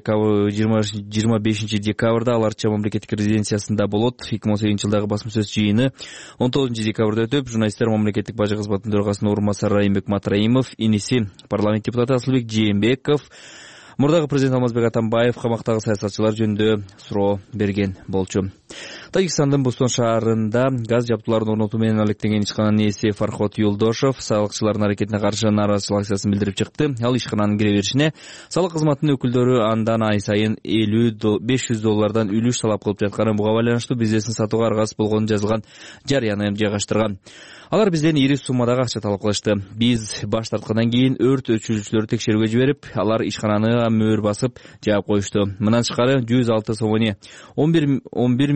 25 декабрда аларча мамлекеттик резиденциясында болот. 2018-жылдагы басма сөз жыйыны 19 декабрда өтүп, журналисттер мамлекеттик бажы кызматынын төрагасынын орун басары Райымбек Матраимов, иниси парламент депутаты Асылбек Жээнбеков, мурдагы президент Алмазбек Атамбаев камактагы саясатчылар жөнүндө суроо берген болчу. Тажикстандын Бустон шаарында газ жабдууларын орнотуу менен алектенген ишкананын ээси Фархот Юлдошов салыкчылардын аракетине каршы нааразычылык акциясын билдирип чыкты. Ал ишкананын кире беришине салык кызматынын өкүлдөрү андан ай сайын $500 үлүш талап кылып жатканын, буга байланыштуу бизнесин сатууга аргасыз болгонун жазылган жарыяны жайгаштырган. Алар бизден ири суммадагы акча талап кылышты. Биз баш тарткандан кийин өрт өчүрүүчүлөрдү текшерүүгө жиберип, алар ишкананы мөөр басып жаап коюшту. Мындан тышкары $106 сомоне $11 миң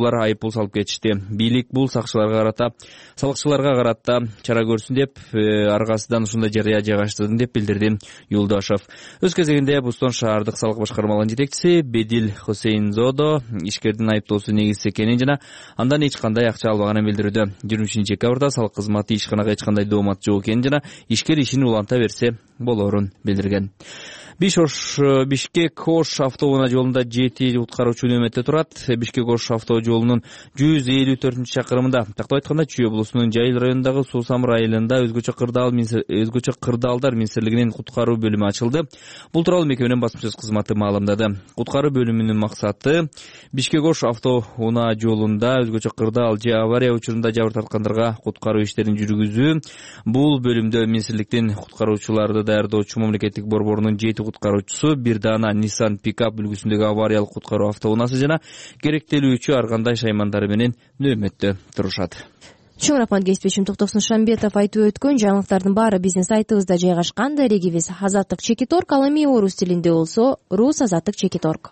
айыптоолор айыппул салып кетишти. Бийлик бул салыкчыларга карата чара көрсүн деп аргасынан ушундай жарыя жайгаштырдым деп билдирди Юлдашев. Өз кезегинде Бостон шаардык салык башкармалыгынын жетекчиси Бедил Хусейнзодо ишкердин айыптоосу негизсиз экенин жана андан эч кандай акча албаганын билдирүүдө. 20-декабрда салык кызматы ишканага эч кандай доомат жок экенин жана ишкер ишин уланта берсе болоорун билдирген. Бишкек-Ош автоунаа жолунда 7 куткаруучу нөөмөттө турат. Бишкек-Ош автоо жолунун 154-чакырымында, тактап айтканда Чүй облусунун Жайыл районундагы Суусамыр айылында өзгөчө кырдаалдар министрлигинин куткаруу бөлүмү ачылды. Бул тууралуу мекеменин басма сөз кызматы маалымдады. Куткаруу бөлүмүнүн максаты Бишкек-Ош автоунаа жолунда өзгөчө кырдаал же авария учурунда жабыр тарткандарга куткаруу иштерин жүргүзүү. Бул бөлүмдө министрликтин куткаруучуларды даярдоочу мамлекеттик борборунун 7 куткаруучусу, бир даана Nissan пикап үлгүсүндөгү авариялык куткаруу автоунаасы жана керектелүүчү ар кандай шаймандары менен нөөмөттө турушат. Чоңрапан кесипбешим Токтосун Шамбетов айтып өткөн жаңылыктардын баары биздин сайтыбызда жайгашкан. Дарегибиз Азаттык Чекиторг, ал эми орус тилинде болсо Рус Азаттык Чекиторг.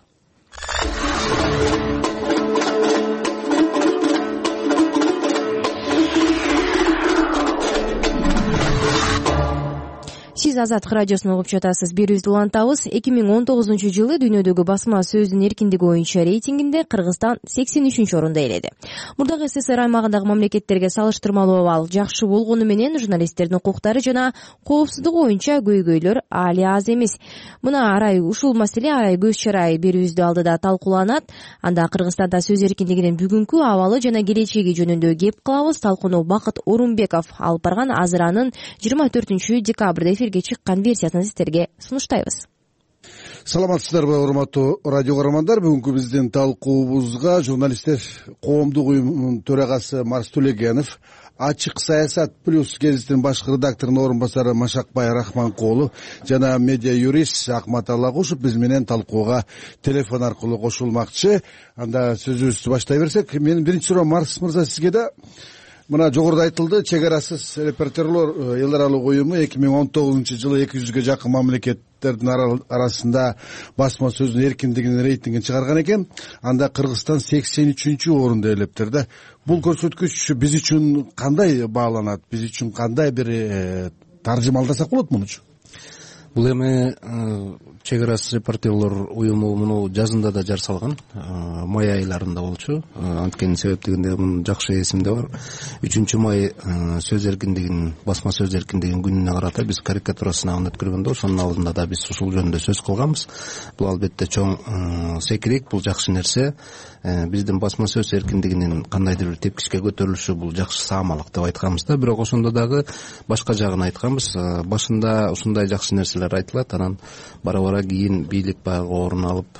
Сиз Азаттык радиосун угуп жатасыз. Берүүбүздү улантабыз. 2019-жылы дүйнөдөгү басма сөздүн эркиндиги боюнча рейтингинде Кыргызстан 83-орунда эледи. Мурдагы СССР аймагындагы мамлекеттерге салыштырмалуу абал жакшы болгону менен журналисттердин укуктары жана коопсуздугу боюнча көйгөйлөр али аз эмес. Ушул маселе көз чарай берүүбүздү алдыда талкууланат. Анда Кыргызстанда сөз эркиндигинин бүгүнкү абалы жана келечеги жөнүндө кеп кылабыз. Талкууну Бакыт Орунбеков алып барган. Азыр анын 24-декабрда эфирге чыккан версиясын сиздерге сунуштайбыз. Саламатсыздарбы, урматтуу радио көрөрмандар. Бүгүнкү биздин талкуубузга журналисттер коомдук уюмунун төрагасы Марс Төлегенов, Ачык саясат плюс гезитинин башкы редакторунун орун басары Машакбай Рахманкулов жана медиа юрист Акмат Алагушев биз менен талкууга телефон аркылуу кошулмакчы. Анда сөзүбүздү баштай берсек, менин биринчи суроом Марс мырза сизге да. Мына жогоруда айтылды, чек арасыз репортерлор эл аралык уюму 2019-жылы 200-гө жакын мамлекеттердин арасында басма сөздүн эркиндигинин рейтингин чыгарган экен. Анда Кыргызстан 83-орунда элептир да. Бул көрсөткүч биз үчүн кандай бааланат? Биз үчүн кандай бир таржымалдасак болот мунучу? Бул эми чек арасыз репортерлор уюму муну жазында да жар салган, май айларында болчу. Анткени себептигинде мунун жакшы эсимде бар. 3-май сөз эркиндигинин, басма сөз эркиндигинин күнүнө карата биз карикатура сынагын өткөргөндө, ошонун алдында да биз ушул жөнүндө сөз кылганбыз. Бул албетте чоң секирек, бул жакшы нерсе. Биздин басма сөз эркиндигинин кандайдыр бир тепкичке көтөрүлүшү бул жакшы саамалык деп айтканбыз да. Бирок ошондо дагы башка жагын айтканбыз. Башында ушундай жакшы нерселер айтылат, анан бара-бара кийин бийлик баягы орун алып,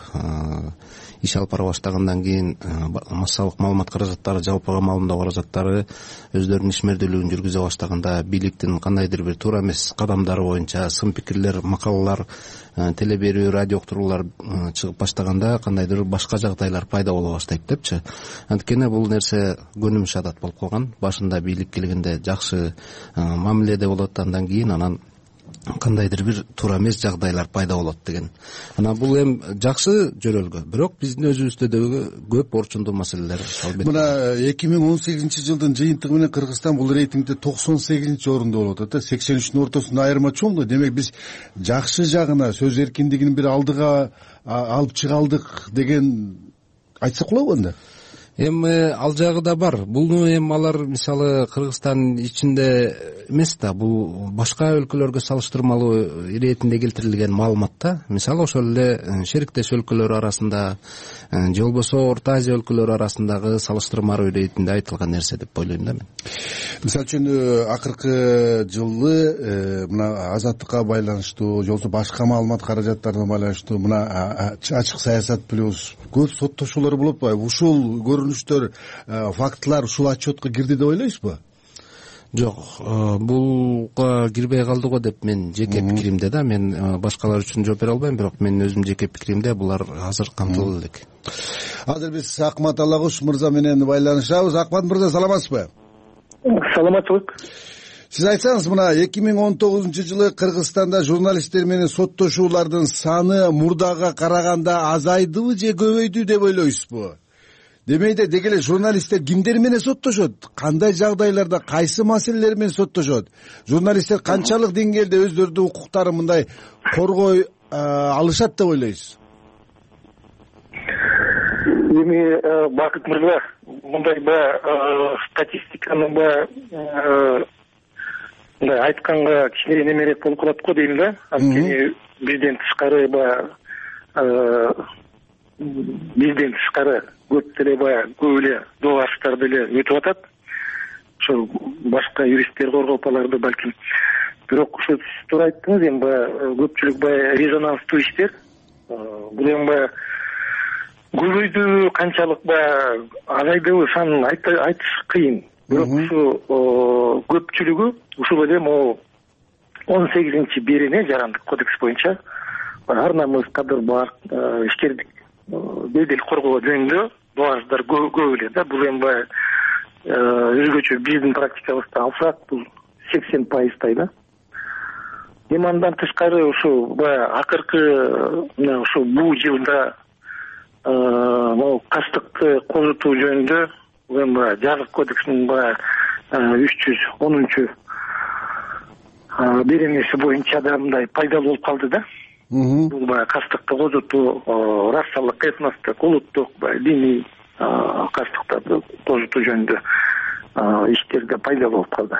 иш алып бара баштагандан кийин массалык маалымат каражаттары, жалпыга маалымдоо каражаттары өздөрүнүн ишмердүүлүгүн жүргүзө баштаганда бийликтин кандайдыр бир туура эмес кадамдары боюнча сын пикирлер, макалалар, теле берүү, радио уктуруулар чыгып баштаганда кандайдыр башка жагдайлар пайда боло баштайт депчи. Анткени бул нерсе көнүмүш адат болуп калган. Башында бийлик келгенде жакшы мамиледе болот, андан кийин анан кандайдыр бир туура эмес жагдайлар пайда болот деген. Анан бул эми жакшы жөрөлгө, бирок биздин өзүбүздө дагы көп орчундуу маселелер албетте. Мына 2018-жылдын жыйынтыгы менен Кыргызстан бул рейтингде 98-орунда болуп атат. 83-тün ортосунда айырма чоң да. Демек биз жакшы жагына, сөз эркиндигинин бир алдыга алып чыга алдык деген айтсак болобу анда? Эми ал жагы да бар. Бул эми алар мисалы Кыргызстан ичинде эмес да, бул башка өлкөлөргө салыштырмалуу иретинде келтирилген маалымат да. Мисалы ошол эле шериктеш өлкөлөр арасында же болбосо Орто Азия өлкөлөрү арасындагы салыштырмалуу иретинде айтылган нерсе деп ойлойм да мен. Мисалы үчүн акыркы жылы мына азаттыкка байланыштуу, же болбосо башка маалымат каражаттарына байланыштуу мына ачык саясат плюс көп соттошуулар болуп атпайбы? Ушул көрүнүштөр, фактылар ушул отчетко кирди деп ойлойсузбу? Жок, булга кирбей калды го деп мен жеке пикиримде да, мен башкалар үчүн жооп бере албайм, бирок менин өзүм жеке пикиримде булар азыр камтылып элек. Азыр биз Акмат Алагуш мырза менен байланышабыз. Акмат мырза, саламатсызбы? Саламатчылык. Сиз айтсаңыз, мына 2019-жылы Кыргызстанда журналисттер менен соттошуулардын саны мурдага караганда азайдыбы же көбөйдү деп ойлойсузбу? демейде деги эле журналисттер кимдер менен соттошот, кандай жагдайларда, кайсы маселелер менен соттошот, журналисттер канчалык деңгээлде өздөрүнүн укуктарын мындай коргой алышат деп ойлойсуз? Эми Бакыт мырза, мындай статистиканы мындай айтканга кичине немерээк болуп калат го дейм да. Анткени бизден тышкары көп эле доаштар деле өтүп атат. Ошо башка юристтер коргоп аларды балким. Бирок ушу сиз туура айттыңыз, эми көпчүлүк резонанстуу иштер. Бул эми көбөйдүбү, канчалык азайдыбы санын айтыш кыйын. Бирок ушу көпчүлүгү ушул эле могу 18-берене Жарандык кодекс боюнча ар намыс, кадыр, бак, ишкердик бедел коргоо жөнүндө доаждар көп эле да. Бул эми өзгөчө биздин практикабызда алсак, бул 80% да. Эми андан тышкары ушу акыркы бул жылда могу кастыкты козутуу жөнүндө эми Жазык кодексинин 310 беренеси боюнча да мындай пайдалуу болуп калды да. Бул кастыкты козутуу, расалык, этностук, улуттук, диний кастыктарды козутуу жөнүндө иштерде пайдалуу болуп калды.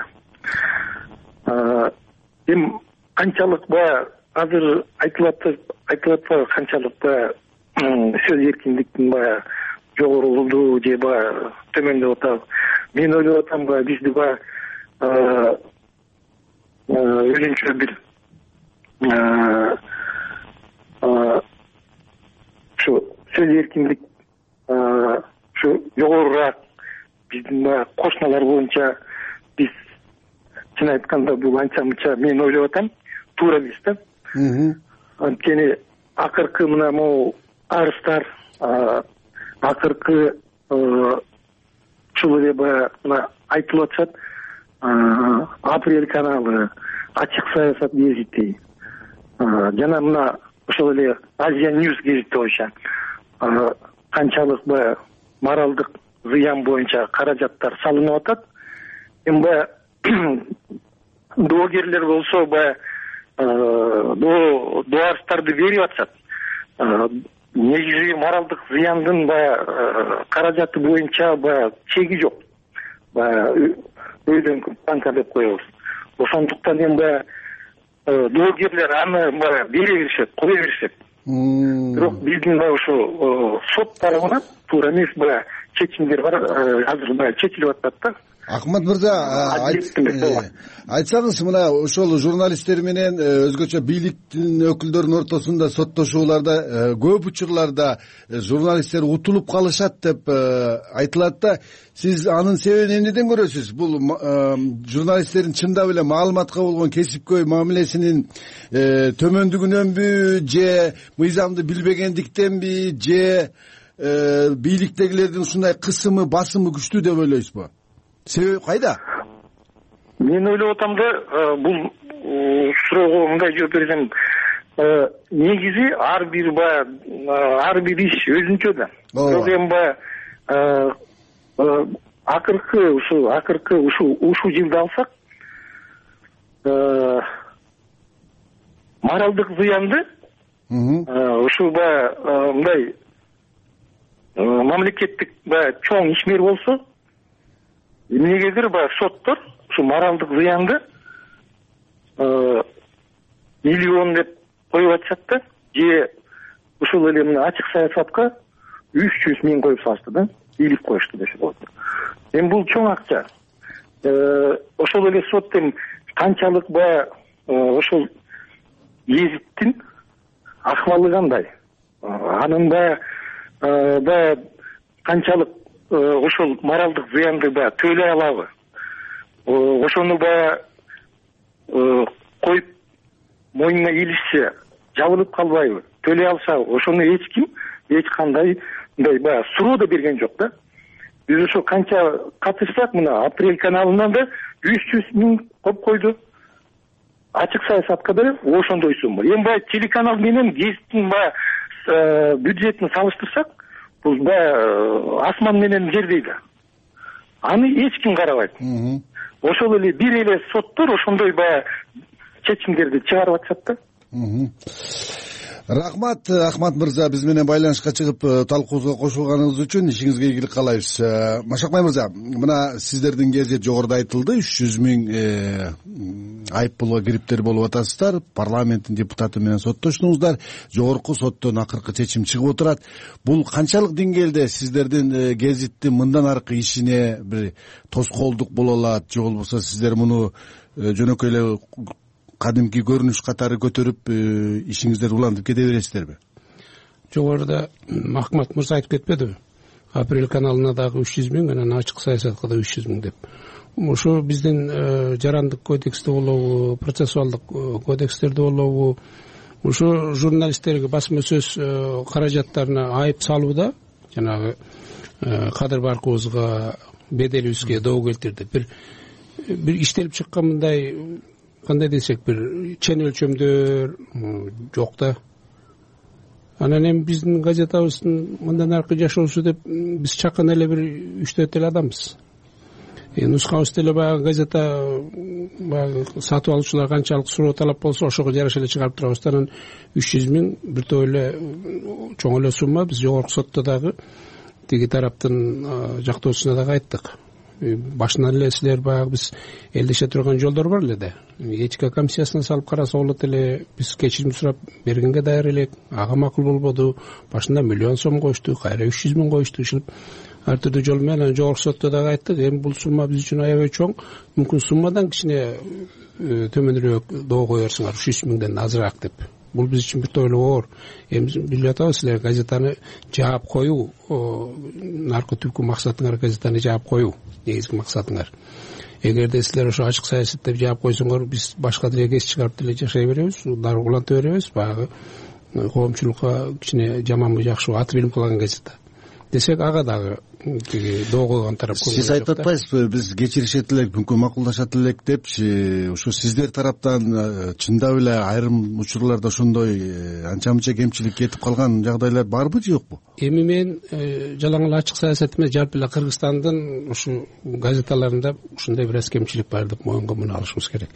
Эми канчалык азыр айтылат канчалык сөз эркиндиктин жогорулду же төмөндөп атабы. Мен ойлоп атам, бизди өзүнчө бир ушу сөз эркиндик ушу жогорураак биздин кошуналар боюнча биз чын айтканда бул анча мынча мен ойлоп атам туура эмес да. Анткени акыркы могу арыздар, акыркы ушул эле айтылып атышат, Апрель каналы, Ачык саясат гезити, жана ошол эле Азия Ньюс гезити боюнча канчалык моралдык зыян боюнча каражаттар салынып атат. Эми доогерлер болсо доарстарды берип атышат. Негизи моралдык зыяндын каражаты боюнча чеги жок. Өйдөн банка деп коебуз. Ошондуктан эми доогерлер аны бере беришет, кое беришет. Бирок биздин ушу сот тарабынан туура эмес чечимдер бар, азыр чечилип атат да. Акмат мырза, айтсаңыз, мына ошол журналисттер менен өзгөчө бийликтин өкүлдөрүнүн ортосунда соттошууларда көп учурларда журналисттер утулуп калышат деп айтылат да. Сиз анын себебин эмнеден көрөсүз? Бул журналисттердин чындап эле маалыматка болгон кесипкөй мамилесинин төмөндүгүнөнбү, же мыйзамды билбегендиктенби, же бийликтегилердин ушундай кысымы, басымы күчтүү деп ойлойсузбу? Себеби кайда? Мен ойлоп атам да, бул суроого мындай жооп берсем, негизи ар бир иш өзүнчө да. Бирок эми акыркы ушул жылды алсак, моралдык зыянды ушул мындай мамлекеттик чоң ишмер болсо, эмнегедир соттор ушу моралдык зыянды миллион деп коюп атышат да, же ушул эле мына ачык саясатка 300 миң коюп салышты да, бийлик коюшту десе болот. Эми бул чоң акча. Ошол эле сот эми канчалык ошол гезиттин акыбалы кандай, анын канчалык ошол моралдык зыянды төлөй алабы, ошону коюп мойнуна илишсе жабылып калбайбы, төлөй алса ошону эч кандай мындай суроо да берген жок да. Биз ошо канча катышсак, мына Апрель каналынан да 300 миң коюп койду, ачык саясатка да ошондой сумма. Эми телеканал менен гезиттин бюджетин салыштырсак, бул баягы асман менен жердей да. Аны эч ким карабайт. Ошол эле бир эле соттор ошондой баягы чечимдерди чыгарып атышат да. Рахмат, Ахмат мырза, биз менен байланышка чыгып талкуубузга кошулганыңыз үчүн ишиңизге ийгилик каалайбыз. Машакбай мырза, мына сиздердин кезде жогоруда айтылды, 300 000 айып пулга кириптер болуп атасыздар, парламенттин депутаты менен соттошуңуздар, жогорку соттон акыркы чечим чыгып отурат. Бул канчалык деңгээлде сиздердин гезиттин мындан аркы ишине бир тоскоолдук боло алат, же болбосо сиздер муну жөнөкөй эле кадимки көрүнүш катары көтөрүп ишиңиздерди улантып кете бересиздерби? Жогоруда Ахмат мырза айтып кетпедиби? Апрель каналына дагы 300 000, анан ачык саясатка да 300 000 деп. Ошо биздин жарандык кодексте болобу, процессуалдык кодекстерде болобу, ошо журналисттерге басма сөз каражаттарына айып салууда жанагы кадыр баркыбызга, беделибизге доо келтирди. Бир иштелип чыккан мындай, кандай десек, бир чен өлчөмдөр жок да. Анан эми биздин газетабыздын мындан аркы жашоосу деп биз чакан эле бир 3-4 эле адамбыз. Нускабыз деле баягы газета баягы сатып алуучулар канчалык суроо талап болсо ошого жараша эле чыгарып турабыз. Анан 300 000 бир топ эле чоң эле сумма. Биз жогорку сотто дагы тиги тараптын жактоосуна дагы айттык. Башынан эле силер баягы биз элдеше турган жолдор бар эле да. Этика комиссиясына салып караса болот эле, биз кечирим сурап бергенге даяр элек, ага макул болбоду. Башында 1 миллион сом коюшту, кайра 300 000 коюшту. Ушинтип ар түрдүү жол менен жогорку сотто дагы айттык. Эми бул сумма биз үчүн аябай чоң. Мүмкүн суммадан кичине төмөнүрөөк доо кое берсиңер, 300 000ден азыраак деп. Бул биз үчүн бир топ эле оор. Эми билип атабыз, силер газетаны жаап коюу, наркы түпкү максатыңар газетаны жаап коюу, негизги максатыңар. Эгерде силер ошо ачык саясат деп жаап койсоңор, биз башка деле кес чыгарып деле жашай беребиз, дары уланта беребиз. Баягы коомчулукка кичине жаманбы жакшыбы аты билип калган газета десек, ага дагы доо койгон тарап көп. Сиз айтып атпайсызбы, биз кечиришет элек, мүмкүн макулдашат элек депчи? Ошо сиздер тараптан чындап эле айрым учурларда ошондой анча мынча кемчилик кетип калган жагдайлар барбы, жокпу? Эми мен жалаң эле ачык саясат эмес, жалпы эле Кыргызстандын ушу газеталарында ушундай бир аз кемчилик бар деп моюнга муну алышыбыз керек.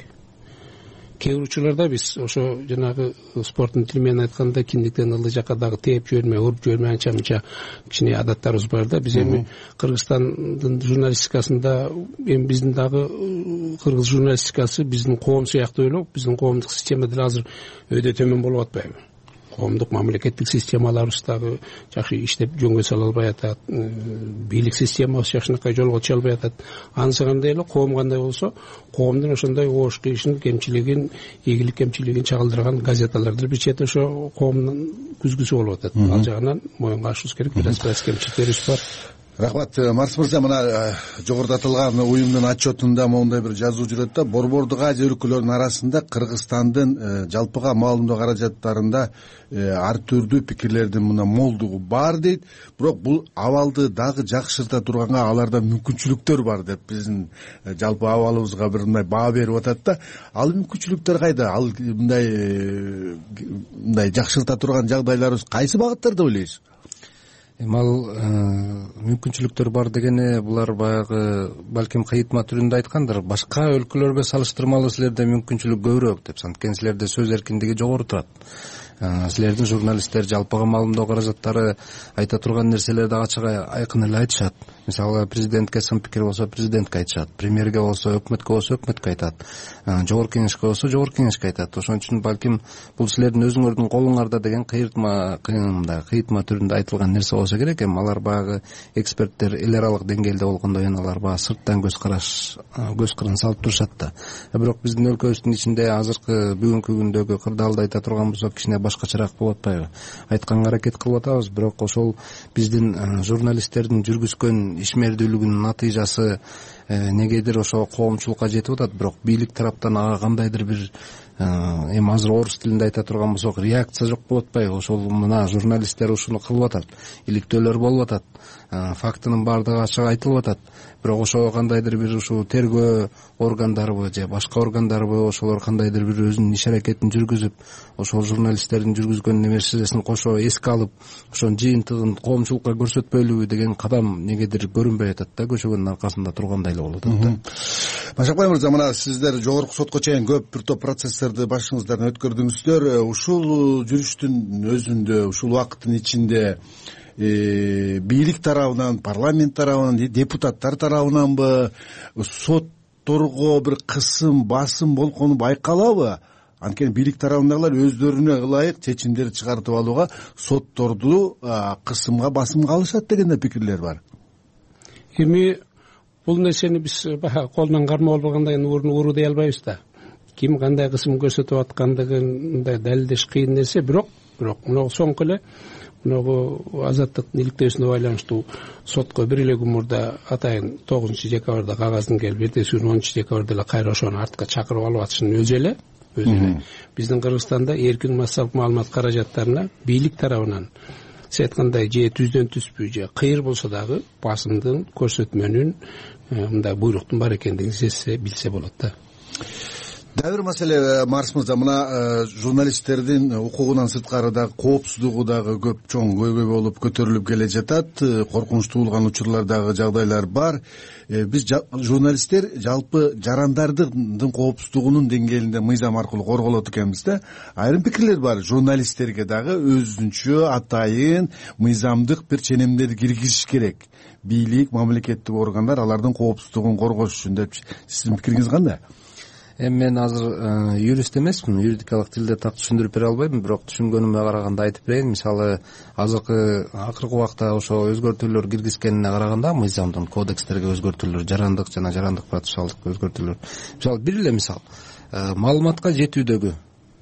Кээ бир учурларда биз ошо жанагы спорттун тили менен айтканда киндиктен ылдый жакка дагы тээп жиберме, уруп жиберме анча мынча кичине адаттарыбыз бар да. Биз эми Кыргызстандын журналистикасында эми биздин дагы кыргыз журналистикасы биздин коом сыяктуу эле, биздин коомдук система деле азыр өйдө төмөн болуп атпайбы? Коомдук мамлекеттик системаларыбыз дагы жакшы иштеп жөнгө сала албай атат, бийлик системабыз жакшынакай жолго чыга албай атат. Ансыгандай эле коом кандай болсо, коомдун ошондой оош кишин кемчилигин, ийгилик кемчилигин чагылдырган газеталарды бир чети ошо коомдун күзгүсү болуп атат. Ал жагынан моюнга ашыбыз керек, бир аз кемчиликтерибиз бар. Рахмат, Марс мырза, мына жогоруда аталган уюмдун отчетунда моундай бир жазуу жүрөт да, Борбордук Азия өлкөлөрүнүн арасында Кыргызстандын жалпыга маалымдоо каражаттарында ар түрдүү пикирлердин мына молдугу бар дейт. Бирок бул абалды дагы жакшырта турганга аларда мүмкүнчүлүктөр бар деп биздин жалпы абалыбызга бир мындай баа берип атат да. Ал мүмкүнчүлүктөр кайда? Ал мындай жакшырта турган жагдайларыбыз кайсы багыттарда ойлойсуз? Ал мүмкүнчүлүктөр бар дегени булар баягы балким кыйытма түрүндө айткандыр. Башка өлкөлөргө салыштырмалуу силерде мүмкүнчүлүк көбүрөөк деп. Анткени силерде сөз эркиндиги жогору турат. Силердин журналисттер жалпыга маалымдоо каражаттары айта турган нерселерди ачык айкын эле айтышат. Мисалы президентке сын пикир болсо президентке айтышат, премьерге болсо, өкмөткө болсо өкмөткө айтат, жогорку кеңешке болсо жогорку кеңешке айтат. Ошон үчүн балким бул силердин өзүңөрдүн колуңарда деген кыйытма түрүндө айтылган нерсе болсо керек. Эми алар баягы эксперттер эл аралык деңгээлде болгондо алар баягы сырттан көз кырын салып турушат да. Бирок биздин өлкөбүздүн ичинде азыркы бүгүнкү күндөгү кырдаалды айта турган болсок кичине башкачараак болуп атпайбы? Айтканга аракет кылып атабыз, бирок ошол биздин журналисттердин жүргүзгөн ишмердүүлүгүнүн натыйжасы негедир ошо коомчулукка жетип атат, бирок бийлик тараптан ага кандайдыр бир эми азыр орус тилинде айта турган болсок реакция жок болуп атпайбы? Ошол мына журналисттер ушуну кылып атат, иликтөөлөр болуп атат, фактынын баардыгы ачык айтылып атат, бирок ошого кандайдыр бир ушул тергөө органдарыбы же башка органдарбы ошолор кандайдыр бир өзүнүн иш аракетин жүргүзүп, ошол журналисттердин жүргүзгөн нерсесин кошо эске алып, ошонун жыйынтыгын коомчулукка көрсөтпөйлүбү деген кадам негедир көрүнбөй атат да, көчөгөнүн аркасында тургандай эле болуп атат да. Машакбай мырза, мына сиздер жогорку сотко чейин көп бир топ процесстерди башыңыздан өткөрдүңүздөр. Ушул жүрүштүн өзүндө, ушул убакыттын ичинде бийлик тарабынан, парламент тарабынан, депутаттар тарабынанбы сотторго бир кысым, басым болгону байкалабы? Анткени бийлик тарабындагылар өздөрүнө ылайык чечимдерди чыгартып алууга сотторду кысымга, басымга алышат деген да пикирлер бар. Эми бул нерсени биз баягы колунан кармап албагандай урудей албайбыз да. Ким кандай кысым көрсөтүп аткандыгын далилдеш кыйын нерсе, бирок мына соңку эле мына азаттыктын иликтөөсүнө байланыштуу сотко бир эле күн мурда атайын 9-декабрда кагаздын келип, эртеси күнү 10-декабрда эле кайра ошону артка чакырып алып атышынын өзү эле биздин Кыргызстанда эркин массалык маалымат каражаттарына бийлик тарабынан сиз айткандай же түздөн түспү же кыйыр болсо дагы басымдын, көрсөтмөнүн, мындай буйруктун бар экендигин билсе болот да. Дагы бир маселе Марс мырза, мына журналисттердин укугунан сырткары дагы коопсуздугу дагы көп чоң көйгөй болуп көтөрүлүп келе жатат. Коркунучтуу болгон учурлар дагы жагдайлар бар. Биз журналисттер жалпы жарандардын коопсуздугунун деңгээлинде мыйзам аркылуу корголот экенбиз да. Айрым пикирлер бар, журналисттерге дагы өзүнчө атайын мыйзамдык бир ченемдерди киргизиш керек. Бийлик, мамлекеттик органдар алардын коопсуздугун коргош үчүн деп. Сиздин пикириңиз кандай? Мен азыр юрист эмесмин, юридикалык тилде так түшүндүрүп бере албайм, бирок түшүнгөнүмө караганда айтып берейин. Мисалы, акыркы убакта ошо өзгөртүүлөр киргизгенине караганда, мыйзамдын кодекстерге өзгөртүүлөр, жарандык жана жарандык процессуалдык өзгөртүүлөр. Мисалы, бир эле мисал, маалыматка жетүүдөгү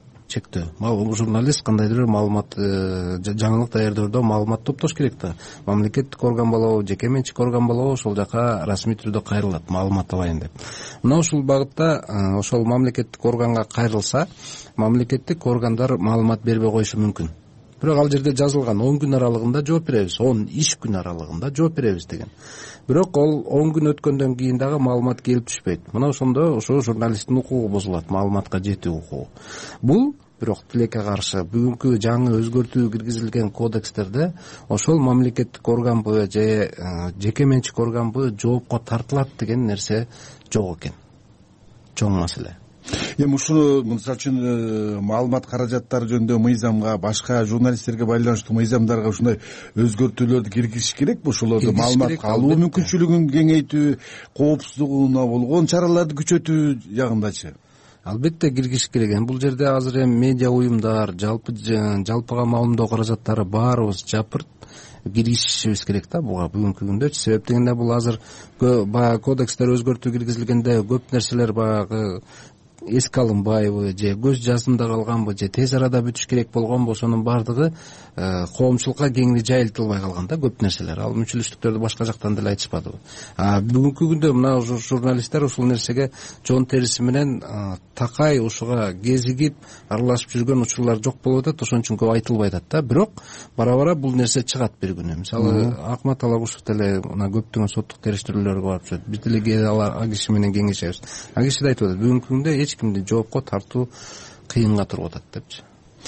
чектөө. Журналист кандайдыр бир маалымат, жаңылык даярдоодо маалымат топтош керек да. Мамлекеттик орган болобу, жеке менчик орган болобу, ошол жака расмий түрдө кайрылат, маалымат алайын деп. Мына ушул багытта ошол мамлекеттик органга кайрылса, мамлекеттик органдар маалымат бербей коюшу мүмкүн. Бирок ал жерде жазылган 10 күн аралыгында жооп беребиз, 10 иш күн аралыгында жооп беребиз деген. Бирок ол 10 күн өткөндөн кийин дагы маалымат келип түшпөйт. Мына ошондо ошо журналисттин укугу бузулат, маалыматка жетүү укугу. Бул бирок тилекке каршы бүгүнкү жаңы өзгөртүү киргизилген кодекстерде ошол мамлекеттик органбы же жеке менчик органбы жоопко тартылат деген нерсе жок экен. Чоң маселе. Эми ушуну мисалы үчүн маалымат каражаттары жөнүндө мыйзамга, башка журналисттерге байланыштуу мыйзамдарга ушундай өзгөртүүлөрдү киргизиш керекпи? Ошолорду маалымат алуу мүмкүнчүлүгүн кеңейтүү, коопсуздугуна болгон чараларды күчөтүү жагындачы? Албетте киргизиш керек. Бул жерде азыр эми медиа уюмдар, жалпыга маалымдоо каражаттары баарыбыз жапырт киргизишибиз керек да буга бүгүнкү күндө. Себеп дегенде бул азыр баягы кодекстер өзгөртүү киргизилгенде көп нерселер баягы эске алынбайбы же көз жазымда калганбы же тез арада бүтүш керек болгонбу, ошонун баардыгы коомчулукка кеңири жайылтылбай калган да көп нерселер. Ал мүчүлүштүктөрдү башка жактан деле айтышпадыбы. Бүгүнкү күндө мына журналисттер ушул нерсеге жон териси менен такай ушуга кезигип аралашып жүргөн учурлар жок болуп атат, ошон үчүн көп айтылбай атат да. Бирок бара бул нерсе чыгат бир күнү. Мисалы, Акмат Алагушев деле мына көптөгөн соттук териштирүүлөргө барып жүрөт. Биз деле ал киши менен кеңешебиз. Ал киши да айтып атат, бүгүнкү күндө эч кимди жоопко тартуу кыйынга туруп атат депчи.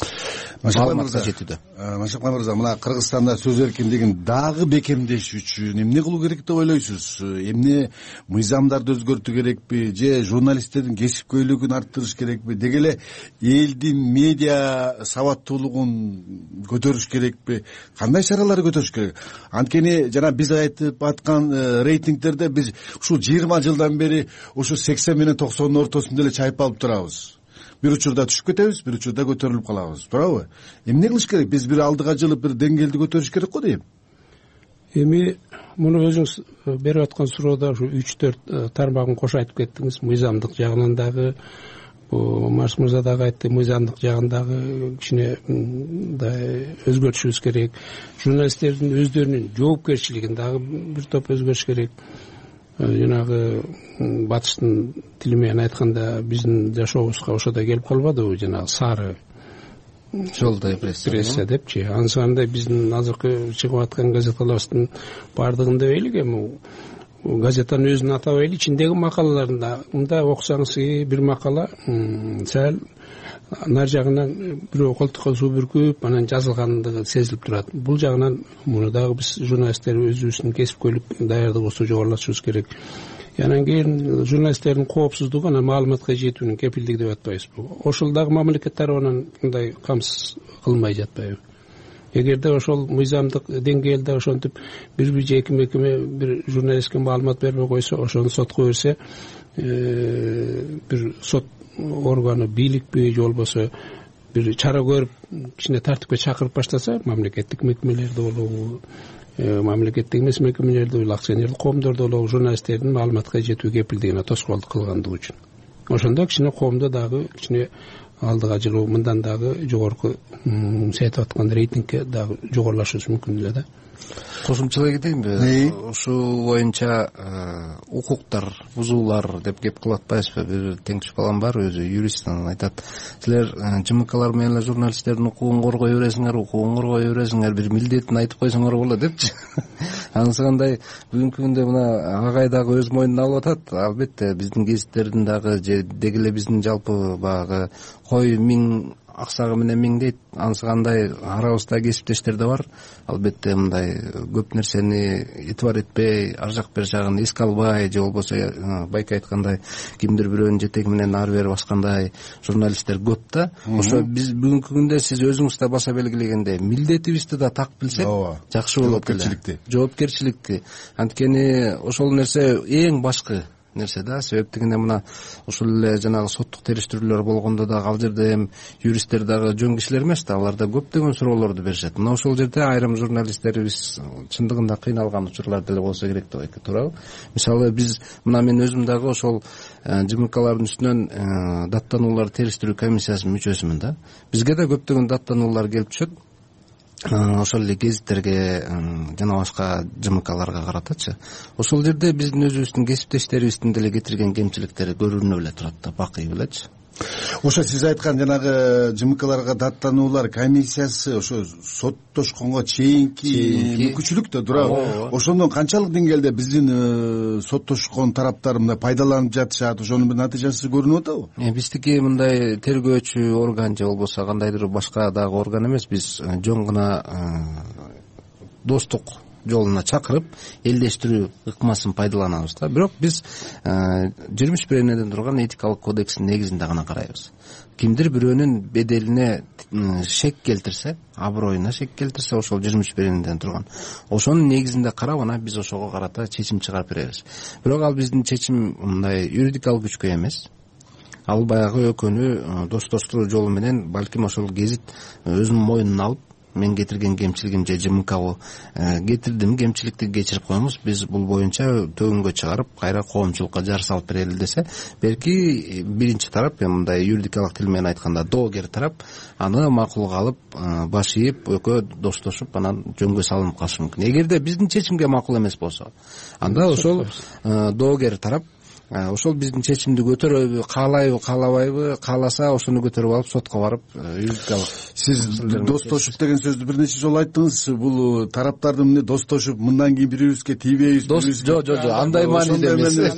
Машакбай мырза, мына Кыргызстанда сөз эркиндигин дагы бекемдеш үчүн эмне кылуу керек деп ойлойсуз? Эмне мыйзамдарды өзгөртүү керекпи же журналисттердин кесипкөйлүгүн арттырыш керекпи? Деги эле элдин медиа сабаттуулугун көтөрүш керекпи? Кандай чаралар көтөрүш керек? Анткени жана биз айтып аткан рейтингтерде биз ушул 20 жылдан бери ушу 80 менен 90 ортосунда эле чайпалып турабыз. Бир учурда түшүп кетебиз, бир учурда көтөрүлүп калабыз. Туурабы? Эмне кылыш керек? Биз бир алдыга жылып бир деңгээлди көтөрүш керек го дейм. Эми муну өзүңүз берип аткан суроодо ушу 3-4 тармагын кошо айтып кеттиңиз. Мыйзамдык жагынан дагы, Марс мырза дагы айтты, мыйзамдык жагындагы кичине өзгөртүшүбүз керек. Журналисттердин өздөрүнүн жоопкерчилигин дагы бир топ өзгөрүш керек. жанагы батыштын тили менен айтканда биздин жашообузга ошодо келип калбадыбы, жанагы сары жолдо депрессия депчи. Анысыкандай биздин азыркы чыгып аткан газеталарыбыздын баардыгында элек эми газетанын өзүн атабайли, ичиндеги макалаларында мындай окусаңыз бир макала сәл нар жагынан бирөө колтукка суу бүркүп анан жазылгандыгы сезилип турат. Бул жагынан муну дагы биз журналисттер өзүбүздүн кесипкөйлүк даярдыгыбызды жогорулатышыбыз керек. Анан кийин журналисттердин коопсуздугу анан маалыматка жетүүнүн кепилдиги деп атпайбызбы? Ошол дагы мамлекет тарабынан мындай камсыз кылмай жатпайбы? Эгерде ошол мыйзамдык деңгээлде ошентип бир же эки мекеме бир журналистке маалымат бербей койсо, ошону сотко берсе, бир сот органы бийликпи же болбосо бир чара көрүп кичине тартипке чакырып баштаса, мамлекеттик мекемелерде болобу, мамлекеттик эмес мекемелерде болобу, акционерлик коомдордо болобу журналисттердин маалыматка жетүү кепилдигине тоскоолдук кылгандыгы үчүн. Ошондо кичине коомдо дагы кичине алдыга жылуу мындан дагы жогорку сетип аткан рейтингке дагы жогорулашыбыз мүмкүн эле да. Кошумчалай кетейинби? Ушул боюнча укуктар бузуулар деп кеп кылып атпайбызбы? Бир теңиш балам бар, өзү юрист, анан айтат, силер ЖМКлар менен эле журналисттердин укугун коргой бересиңер, бир милдетин айтып койсоңор болот депчи. Анысыкандай бүгүнкү күндө мына агай дагы өз мойнуна алып атат. Албетте биздин гезиттердин дагы же деги эле биздин жалпы баягы кой миң аксагы менен миң дейт. Анысыкандай арабызда кесиптештер да бар. Албетте мындай көп нерсени этибар этпей, ар жак бер жагын эске албай, же болбосо байка айткандай кимдир бирөөнүн жетеги менен ары бери баскандай журналисттер көп да. Ошо биз бүгүнкү күндө сиз өзүңүз да баса белгилегендей милдетибизди да так билсек жакшы болот эле. Жоопкерчиликти. Анткени ошол нерсе эң башкы нерсе да. Себептигине мына ушул эле жанагы соттук териштирүүлөр болгондо дагы ал жерде эми юристтер дагы жөн кишилер эмес да, алар да көптөгөн суроолорду беришет. Мына ошол жерде айрым журналисттерибиз чындыгында кыйналган учурлар деле болсо керек деп айтты, туурабы? Мисалы биз мына мен өзүм дагы ошол ЖМКлардын үстүнөн даттануулар териштирүү комиссиясынын мүчөсүмүн да. Бизге да көптөгөн даттануулар келип түшөт. Ошол эле гезиттерге жана башка ЖМКларга каратачы. Ошол жерде биздин өзүбүздүн кесиптештерибиздин деле кетирген кемчиликтери көрүнүп эле турат да, бакый белечи. Ошо сиз айткан жанагы ЖМКларга даттануулар комиссиясы ошо соттошконго чейинки мүмкүнчүлүк да, туурабы? Ошондон канчалык деңгээлде биздин соттошкон тараптар мындай пайдаланып жатышат, ошонун бир натыйжасы көрүнүп атабы? Биздики мындай тергөөчү орган же болбосо кандайдыр башка дагы орган эмес, биз жөн гана достук жолуна чакырып элдештирүү ыкмасын пайдаланабыз да. Бирок биз 21 энеден турган этикалык кодекстин негизинде гана карайбыз. Кимдир бирөөнүн беделине шек келтирсе, аброюна шек келтирсе, ошол 21 энеден турган ошонун негизинде карап анан биз ошого карата чечим чыгарып беребиз. Бирок ал биздин чечим мындай юридикалык күчкө эмес. Ал баягы экөөнү достоштуруу жолу менен балким ошол гезит өзүнүн мойнуна алып, мен кетирген кемчилигим же ЖМК кетирдим, кемчиликти кечирип коебуз, биз бул боюнча төгүнгө чыгарып кайра коомчулукка жар салып берели десе, белки биринчи тарап, мындай юридикалык тил менен айтканда доогер тарап аны макулга алып, баш ийип, экөө достошуп, анан жөнгө салынып калышы мүмкүн. Эгерде биздин чечимге макул эмес болсо, анда ошол доогер тарап ошол биздин чечимди көтөрөбү, каалайбы, каалабайбы, кааласа ошону көтөрүп алып сотко барып юридикалык. Сиз достошуп деген сөздү бир нече жолу айттыңыз. Бул тараптардын эмне достошуп, мындан кийин бири бирибизге тийбейбиз. Жок, андай мааниде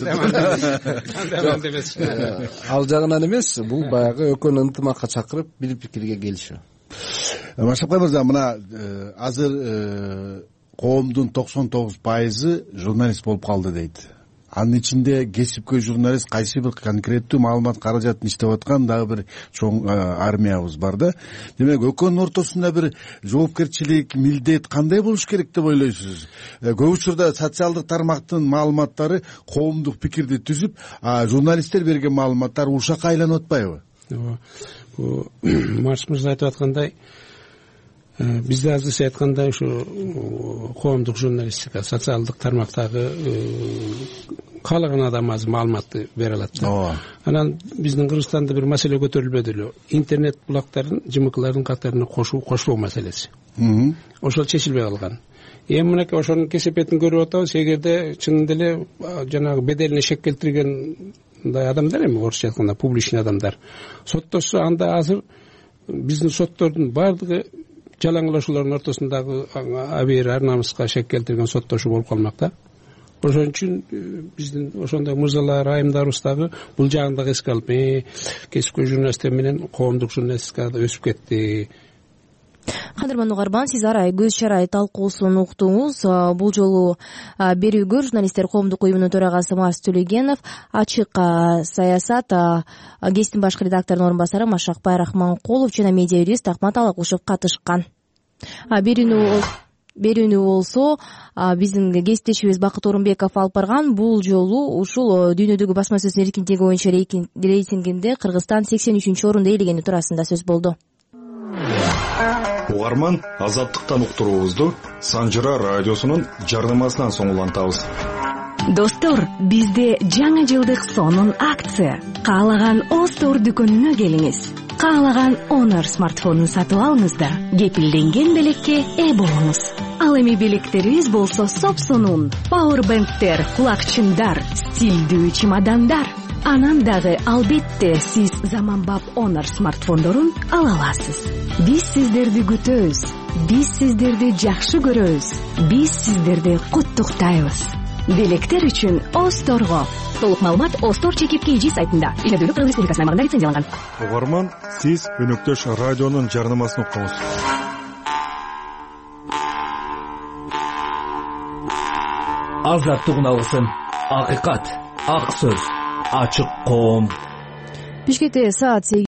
эмес. Ал жагынан эмес, бул баягы экөөнү ынтымакка чакырып, бир пикирге келишүү. Машапкай мырза, мына азыр коомдун 99% журналист болуп калды дейт. Анын ичинде кесипкөй журналист кайсы бир конкреттүү маалымат каражатын иштеп аткан дагы бир чоң армиябыз бар да. Демек, экөөнүн ортосунда бир жоопкерчилик, милдет кандай болуш керек деп ойлойсуз? Көп учурда социалдык тармактын маалыматтары коомдук пикирди түзүп, журналисттер берген маалыматтар ушакка айланып атпайбы? Бул Марс мырза айтып аткандай, бизде азыркы айтканда ушу коомдук журналистика, социалдык тармактагы каалаган адам азыр маалыматты бере алат да. Анан биздин Кыргызстанда бир маселе көтөрүлбөдүлү. Интернет булактарын ЖМКлардын катарына кошуу маселеси. Ошол чечилбей калган. эми мынакей ошонун кесепетин көрүп атабыз. Эгерде чынында эле жанагы беделине шек келтирген мындай адамдар, эми орусча айтканда публичный адамдар соттошсо, анда азыр биздин соттордун баардыгы жалаңылашуулардын ортосундагы абийир ар намыска шек келтирген соттошуу болуп калмак да. Ошон үчүн биздин ошондой мырзалар, айымдарыбыз дагы бул жагын дагы эске алып, кесипкөй журналисттер менен коомдук журналистика өсүп кетти. Кадырман Угарбан, сиз арай көз чарай талкуусун уктуңуз. Бул жолу берүүгө журналисттер коомдук уюмунун төрагасы Марс Төлегенов, ачык саясат геситтин башкы редакторунун орун басары Машакбай Рахманкулов жана медиа юрист Акмат Алакушев катышкан. Берүүнү болсо биздин кесиптешибиз Бакыт Орунбеков алып барган. Бул жолу ушул дүйнөдөгү басма сөздүн эркиндиги боюнча рейтингинде Кыргызстан 83 орунду ээлегени туурасында сөз болду. Угарман, Азаттыктан уктуруубузду Санжыра радиосунун жарнамасынан соң улантабыз. Достор, бизде жаңы жылдык сонун акция. Каалаган Остор дүкөнүнө келиңиз. Каалаган Honor смартфонун сатып алыңыз да кепилденген белекке ээ болуңуз. Ал эми белектерибиз болсо сопсонун, пауэрбэнктер, кулакчындар, стилдүү чемодандар. Анан дагы албетте сиз заманбап Honor смартфондорун ала аласыз. Биз сиздерди күтөбүз. Биз сиздерди жакшы көрөбүз. Биз сиздерди куттуктайбыз. Белектер үчүн Осторго. Толук маалымат Остор ЧК сайтында. Ишендүүлүк Кыргыз Республикасынын аймагында лицензияланган. Угарман, сиз өнөктөш радионун жарнамасын уктуңуз. Азаттык алгысын. Акыйкат, ак сөз, ачык коом. Бишкекте саат